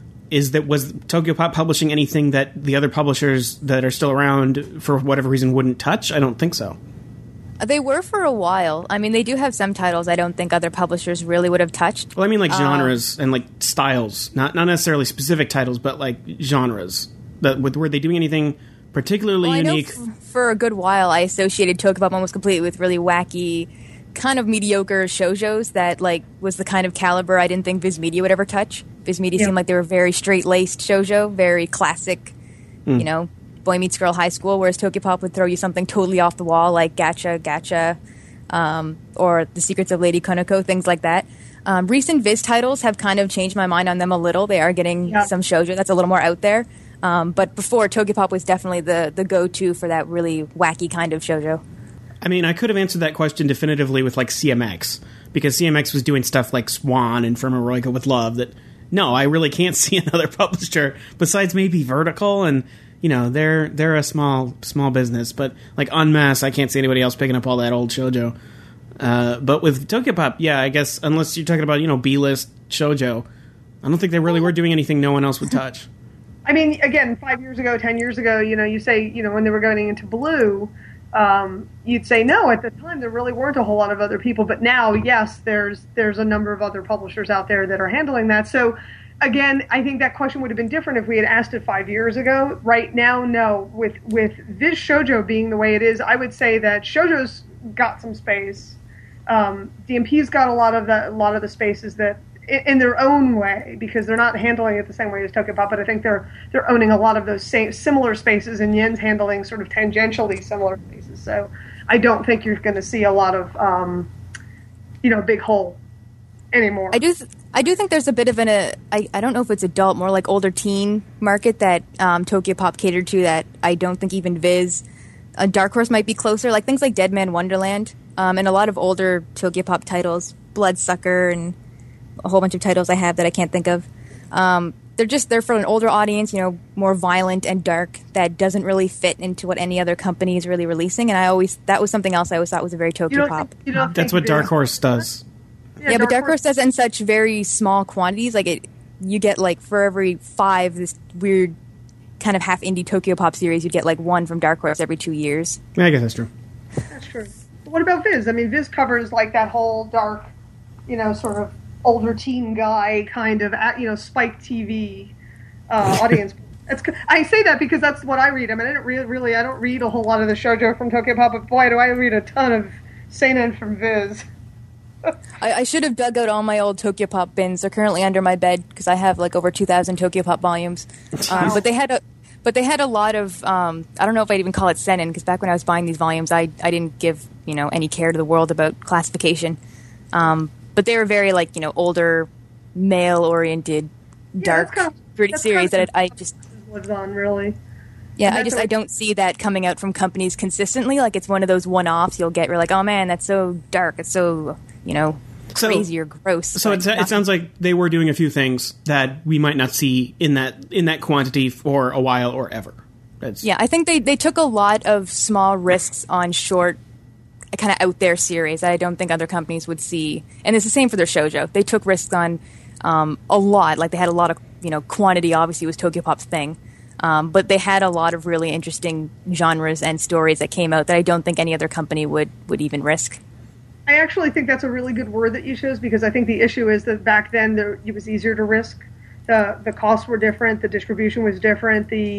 Speaker 1: is that was Tokyopop publishing anything that the other publishers that are still around, for whatever reason, wouldn't touch? I don't think so.
Speaker 3: They were for a while. I mean, they do have some titles I don't think other publishers really would have touched.
Speaker 1: Well, I mean like genres um, and like styles, not not necessarily specific titles, but like genres. That were they doing anything particularly
Speaker 3: well,
Speaker 1: unique?
Speaker 3: I know f- for a good while, I associated Tokyopop almost completely with really wacky, kind of mediocre shoujos that like was the kind of caliber I didn't think Viz Media would ever touch. Viz Media yeah. seemed like they were very straight-laced shoujo, very classic, mm. you know, boy meets girl high school, whereas Tokyopop would throw you something totally off the wall like Gacha, Gacha, um, or The Secrets of Lady Konoko, things like that. Um, recent Viz titles have kind of changed my mind on them a little. They are getting yeah. some shoujo that's a little more out there. Um, but before, Tokyopop was definitely the, the go-to for that really wacky kind of shoujo.
Speaker 1: I mean, I could have answered that question definitively with, like, C M X, because C M X was doing stuff like Swan and Firma Roika with Love that, no, I really can't see another publisher besides maybe Vertical, and, you know, they're they're a small small business, but, like, en masse, I can't see anybody else picking up all that old shoujo. Uh, but with Tokyopop, yeah, I guess, unless you're talking about, you know, B-list shoujo, I don't think they really were doing anything no one else would touch.
Speaker 2: I mean, again, five years ago, ten years ago, you know, you say, you know, when they were going into Blue, um, you'd say no. At the time, there really weren't a whole lot of other people. But now, yes, there's there's a number of other publishers out there that are handling that. So, again, I think that question would have been different if we had asked it five years ago. Right now, no. With with Viz Shoujo being the way it is, I would say that Shoujo's got some space. Um, D M P's got a lot of the a lot of the spaces that, in their own way, because they're not handling it the same way as Tokyopop, but I think they're they're owning a lot of those same similar spaces, and Yen's handling sort of tangentially similar spaces. So I don't think you're going to see a lot of, um, you know, big hole anymore.
Speaker 3: I do th- I do think there's a bit of an, a, I, I don't know if it's adult, more like older teen market that um, Tokyopop catered to that I don't think even Viz, uh, Dark Horse might be closer, like things like Dead Man Wonderland, um, and a lot of older Tokyopop titles, Bloodsucker and a whole bunch of titles I have that I can't think of. Um, they're just, they're for an older audience, you know, more violent and dark, that doesn't really fit into what any other company is really releasing. And I always, that was something else I always thought was a very Tokyopop.
Speaker 1: That's what Dark Horse does.
Speaker 3: Yeah, yeah, but Dark Horse does it in such very small quantities. Like, it, you get, like, for every five, this weird kind of half indie Tokyopop series, you get, like, one from Dark Horse every two years.
Speaker 1: Yeah, I guess that's true.
Speaker 2: That's true. But what about Viz? I mean, Viz covers, like, that whole dark, you know, sort of older teen guy kind of, you know, Spike T V uh, audience. It's, I say that because that's what I read. I mean, I don't really, really, I don't read a whole lot of the shoujo from Tokyopop, but boy, do I read a ton of seinen from Viz.
Speaker 3: I, I should have dug out all my old Tokyopop bins. They're currently under my bed because I have like over two thousand Tokyopop volumes. Um, but they had a, but they had a lot of. Um, I don't know if I'd even call it seinen, because back when I was buying these volumes, I I didn't give you know any care to the world about classification. Um, but they were very like you know older, male oriented, dark, yeah, kind of, pretty series kind of that I, I just
Speaker 2: lives on really.
Speaker 3: Yeah, I just I don't see that coming out from companies consistently. Like, it's one of those one-offs you'll get. You're like, oh man, that's so dark. It's so you know crazy so, or gross.
Speaker 1: So it, it sounds like they were doing a few things that we might not see in that in that quantity for a while or ever. That's,
Speaker 3: yeah, I think they they took a lot of small risks on short, kind of out there series that I don't think other companies would see. And it's the same for their shoujo. They took risks on um, a lot. Like, they had a lot of you know quantity. Obviously, was Tokyopop's thing. Um, but they had a lot of really interesting genres and stories that came out that I don't think any other company would, would even risk.
Speaker 2: I actually think that's a really good word that you chose, because I think the issue is that back then there, it was easier to risk. The the costs were different, the distribution was different, the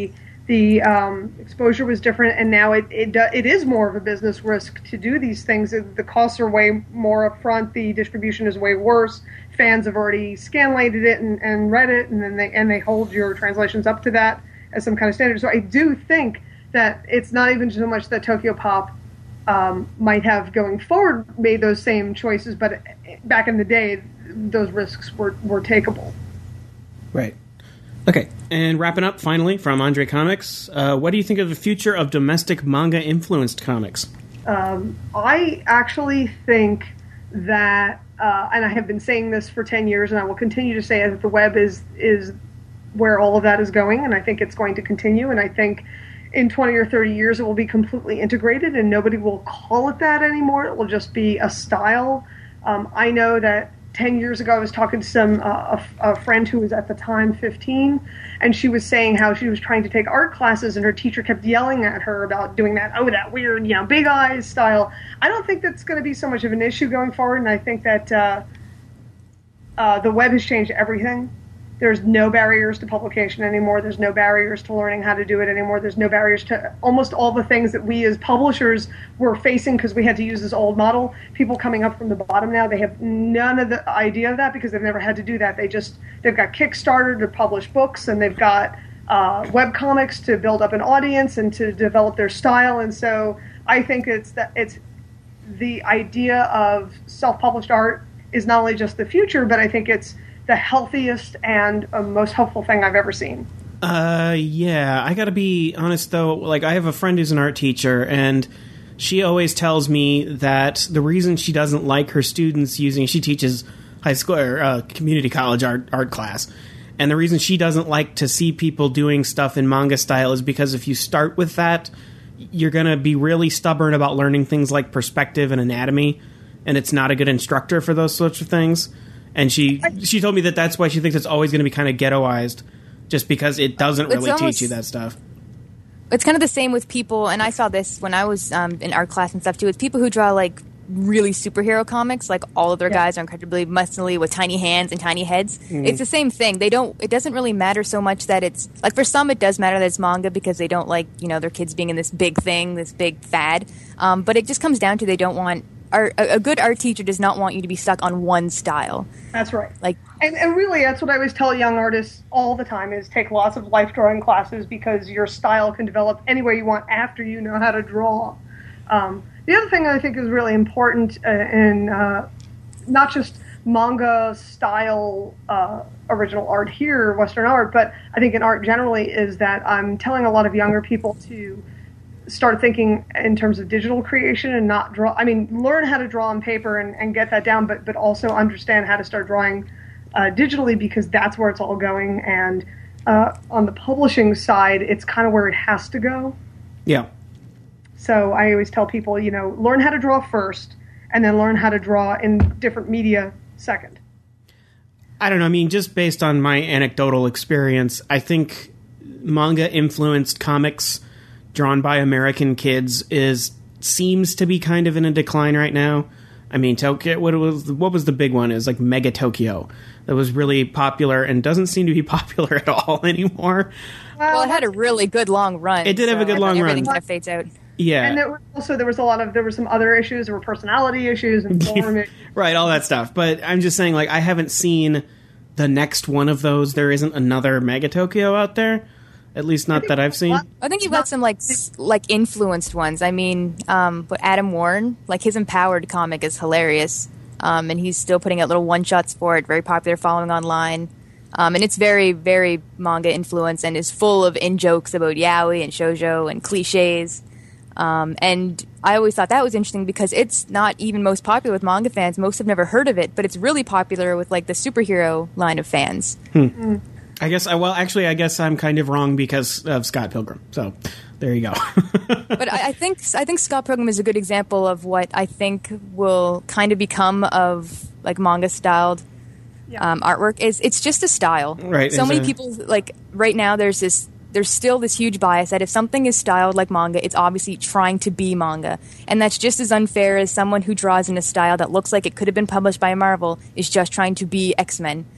Speaker 2: the um, exposure was different, and now it, it it is more of a business risk to do these things. The costs are way more upfront. The distribution is way worse. Fans have already scanlated it and, and read it, and then they and they hold your translations up to that as some kind of standard. So I do think that it's not even so much that Tokyo Pop um, might have going forward made those same choices, but back in the day, those risks were, were takeable.
Speaker 1: Right. Okay, and wrapping up finally from Andre Comics, uh, what do you think of the future of domestic manga-influenced comics?
Speaker 2: Um, I actually think that, uh, and I have been saying this for ten years, and I will continue to say it, that the web is is where all of that is going, and I think it's going to continue, and I think in twenty or thirty years it will be completely integrated, and nobody will call it that anymore. It will just be a style. Um, I know that ten years ago, I was talking to some uh, a, a friend who was at the time fifteen, and she was saying how she was trying to take art classes, and her teacher kept yelling at her about doing that. Oh, that weird, you know, big eyes style. I don't think that's going to be so much of an issue going forward, and I think that uh, uh, the web has changed everything. There's no barriers to publication anymore. There's no barriers to learning how to do it anymore. There's no barriers to almost all the things that we as publishers were facing because we had to use this old model. People coming up from the bottom now, they have none of the idea of that because they've never had to do that. They just, they've got Kickstarter to publish books, and they've got uh, webcomics to build up an audience and to develop their style. And so I think it's that it's the idea of self-published art is not only just the future, but I think it's the healthiest and uh, most helpful thing I've ever seen.
Speaker 1: Uh, yeah, I gotta be honest though, like I have a friend who's an art teacher, and she always tells me that the reason she doesn't like her students using, she teaches high school or uh, community college art, art class, and the reason she doesn't like to see people doing stuff in manga style is because if you start with that, you're gonna be really stubborn about learning things like perspective and anatomy, and it's not a good instructor for those sorts of things. And she she told me that that's why she thinks it's always going to be kind of ghettoized, just because it doesn't really almost teach you that stuff.
Speaker 3: It's kind of the same with people, and I saw this when I was um, in art class and stuff too, with people who draw like really superhero comics, like all of their yeah. guys are incredibly muscly with tiny hands and tiny heads. Mm. It's the same thing. They don't. It doesn't really matter so much that it's like for some it does matter that it's manga because they don't like you know their kids being in this big thing, this big fad. Um, but it just comes down to they don't want. Art, a good art teacher does not want you to be stuck on one style.
Speaker 2: That's right.
Speaker 3: Like,
Speaker 2: and, and really, that's what I always tell young artists all the time: is take lots of life drawing classes because your style can develop any way you want after you know how to draw. Um, the other thing I think is really important uh, in uh, not just manga style uh, original art here, Western art, but I think in art generally, is that I'm telling a lot of younger people to start thinking in terms of digital creation and not draw. I mean, learn how to draw on paper and, and get that down, but but also understand how to start drawing uh, digitally because that's where it's all going. And uh, on the publishing side, it's kind of where it has to go.
Speaker 1: Yeah.
Speaker 2: So I always tell people, you know, learn how to draw first and then learn how to draw in different media second.
Speaker 1: I don't know. I mean, just based on my anecdotal experience, I think manga-influenced comics drawn by American kids is seems to be kind of in a decline right now. I mean, Tokyo. What was what was the big one? It was like Mega Tokyo that was really popular and doesn't seem to be popular at all anymore.
Speaker 3: Well, it had a really good long run.
Speaker 1: It did
Speaker 3: so
Speaker 1: have a good long
Speaker 3: everything
Speaker 1: run.
Speaker 3: Everything kind of fades out.
Speaker 1: Yeah,
Speaker 2: and there were also there was a lot of there were some other issues. There were personality issues and form issues.
Speaker 1: Right, all that stuff. But I'm just saying, like, I haven't seen the next one of those. There isn't another Mega Tokyo out there. At least not that I've seen.
Speaker 3: I think you've got some like s- like influenced ones. I mean, um, but Adam Warren, like his Empowered comic is hilarious, um, and he's still putting out little one shots for it. Very popular following online, um, and it's very very manga influenced and is full of in jokes about yaoi and shoujo and cliches. Um, and I always thought that was interesting because it's not even most popular with manga fans. Most have never heard of it, but it's really popular with like the superhero line of fans.
Speaker 1: Hmm. Mm. I guess, I, well, actually, I guess I'm kind of wrong because of Scott Pilgrim. So, there you go.
Speaker 3: But I, I think I think Scott Pilgrim is a good example of what I think will kind of become of like manga-styled yeah. um, artwork. Is it's just a style.
Speaker 1: Right.
Speaker 3: So many
Speaker 1: a...
Speaker 3: people, like, right now there's this, there's still this huge bias that if something is styled like manga, it's obviously trying to be manga. And that's just as unfair as someone who draws in a style that looks like it could have been published by Marvel is just trying to be X-Men.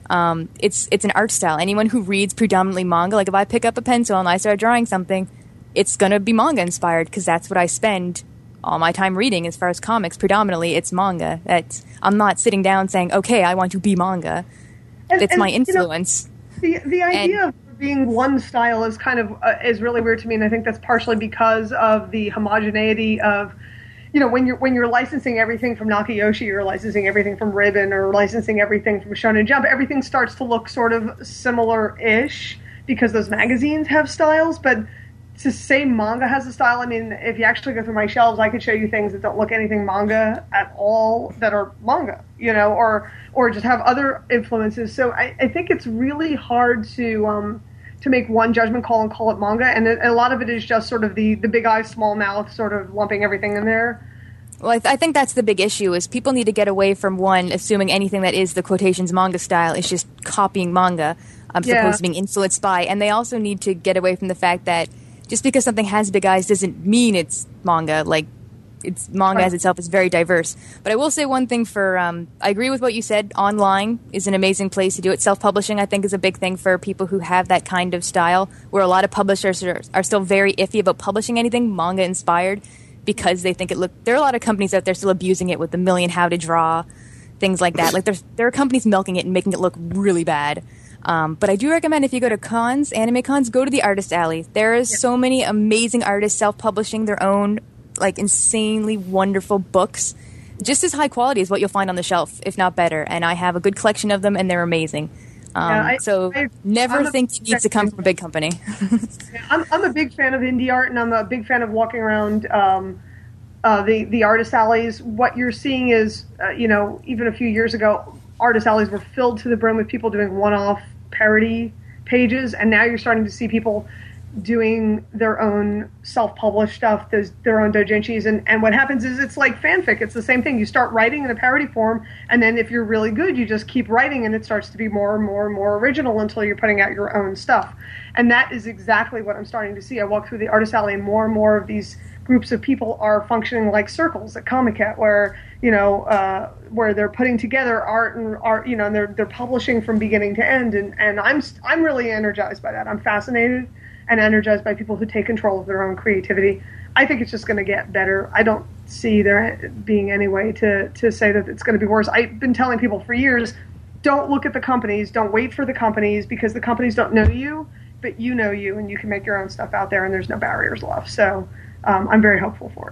Speaker 3: Um, it's it's an art style. Anyone who reads predominantly manga, like if I pick up a pencil and I start drawing something, it's going to be manga inspired because that's what I spend all my time reading. As far as comics, predominantly it's manga. That's, I'm not sitting down saying, okay, I want to be manga.
Speaker 2: And,
Speaker 3: it's
Speaker 2: and,
Speaker 3: my influence.
Speaker 2: You know, the the idea
Speaker 3: and,
Speaker 2: of being one style is kind of uh, is really weird to me, and I think that's partially because of the homogeneity of, you know, when you're when you're licensing everything from Nakayoshi, or licensing everything from Ribbon, or licensing everything from Shonen Jump, everything starts to look sort of similar-ish because those magazines have styles. But to say manga has a style, I mean, if you actually go through my shelves, I could show you things that don't look anything manga at all that are manga, you know, or or just have other influences. So I, I think it's really hard to um, to make one judgment call and call it manga, and, it, and a lot of it is just sort of the, the big eyes, small mouth, sort of lumping everything in there.
Speaker 3: Well, I, th- I think that's the big issue, is people need to get away from, one, assuming anything that is the quotations manga style is just copying manga, um, as
Speaker 2: Yeah.
Speaker 3: opposed to being influenced by, and they also need to get away from the fact that just because something has big eyes doesn't mean it's manga. Like, it's manga as itself is very diverse. But I will say one thing for, um, I agree with what you said. Online is an amazing place to do it. Self-publishing, I think, is a big thing for people who have that kind of style, where a lot of publishers are, are still very iffy about publishing anything manga-inspired because they think it look. There are a lot of companies out there still abusing it with the million how to draw, things like that. Like, there's there are companies milking it and making it look really bad. Um, but I do recommend, if you go to cons, anime cons, go to the Artist Alley. There is yeah. so many amazing artists self-publishing their own, like, insanely wonderful books, just as high quality as what you'll find on the shelf, if not better. And I have a good collection of them, and they're amazing. Um,
Speaker 2: yeah, I,
Speaker 3: so
Speaker 2: I,
Speaker 3: never
Speaker 2: I'm
Speaker 3: think you need to come from a big company.
Speaker 2: yeah, I'm, I'm a big fan of indie art, and I'm a big fan of walking around um, uh, the, the Artist Alleys. What you're seeing is, uh, you know, even a few years ago, Artist Alleys were filled to the brim with people doing one-off parody pages, and now you're starting to see people doing their own self-published stuff, those, their own doujinshis, and, and what happens is it's like fanfic. It's the same thing. You start writing in a parody form, and then if you're really good, you just keep writing, and it starts to be more and more and more original until you're putting out your own stuff. And that is exactly what I'm starting to see. I walk through the Artist Alley, and more and more of these groups of people are functioning like circles at Comiket, where, you know, uh, where they're putting together art and art, you know, and they're they're publishing from beginning to end, and, and I'm I'm really energized by that. I'm fascinated and energized by people who take control of their own creativity. I think it's just going to get better. I don't see there being any way to to say that it's going to be worse. I've been telling people for years, don't look at the companies, don't wait for the companies, because the companies don't know you, but you know you, and you can make your own stuff out there, and there's no barriers left. So um, I'm very hopeful for it.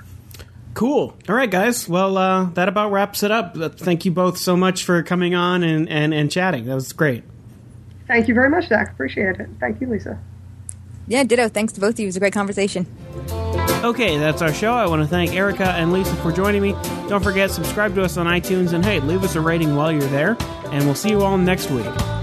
Speaker 1: Cool. All right, guys. Well, uh, that about wraps it up. Thank you both so much for coming on and, and, and chatting. That was great.
Speaker 2: Thank you very much, Zach. Appreciate it. Thank you, Lisa.
Speaker 3: Yeah, ditto. Thanks to both of you. It was a great conversation.
Speaker 1: Okay, that's our show. I want to thank Erica and Lisa for joining me. Don't forget, subscribe to us on iTunes, and hey, leave us a rating while you're there, and we'll see you all next week.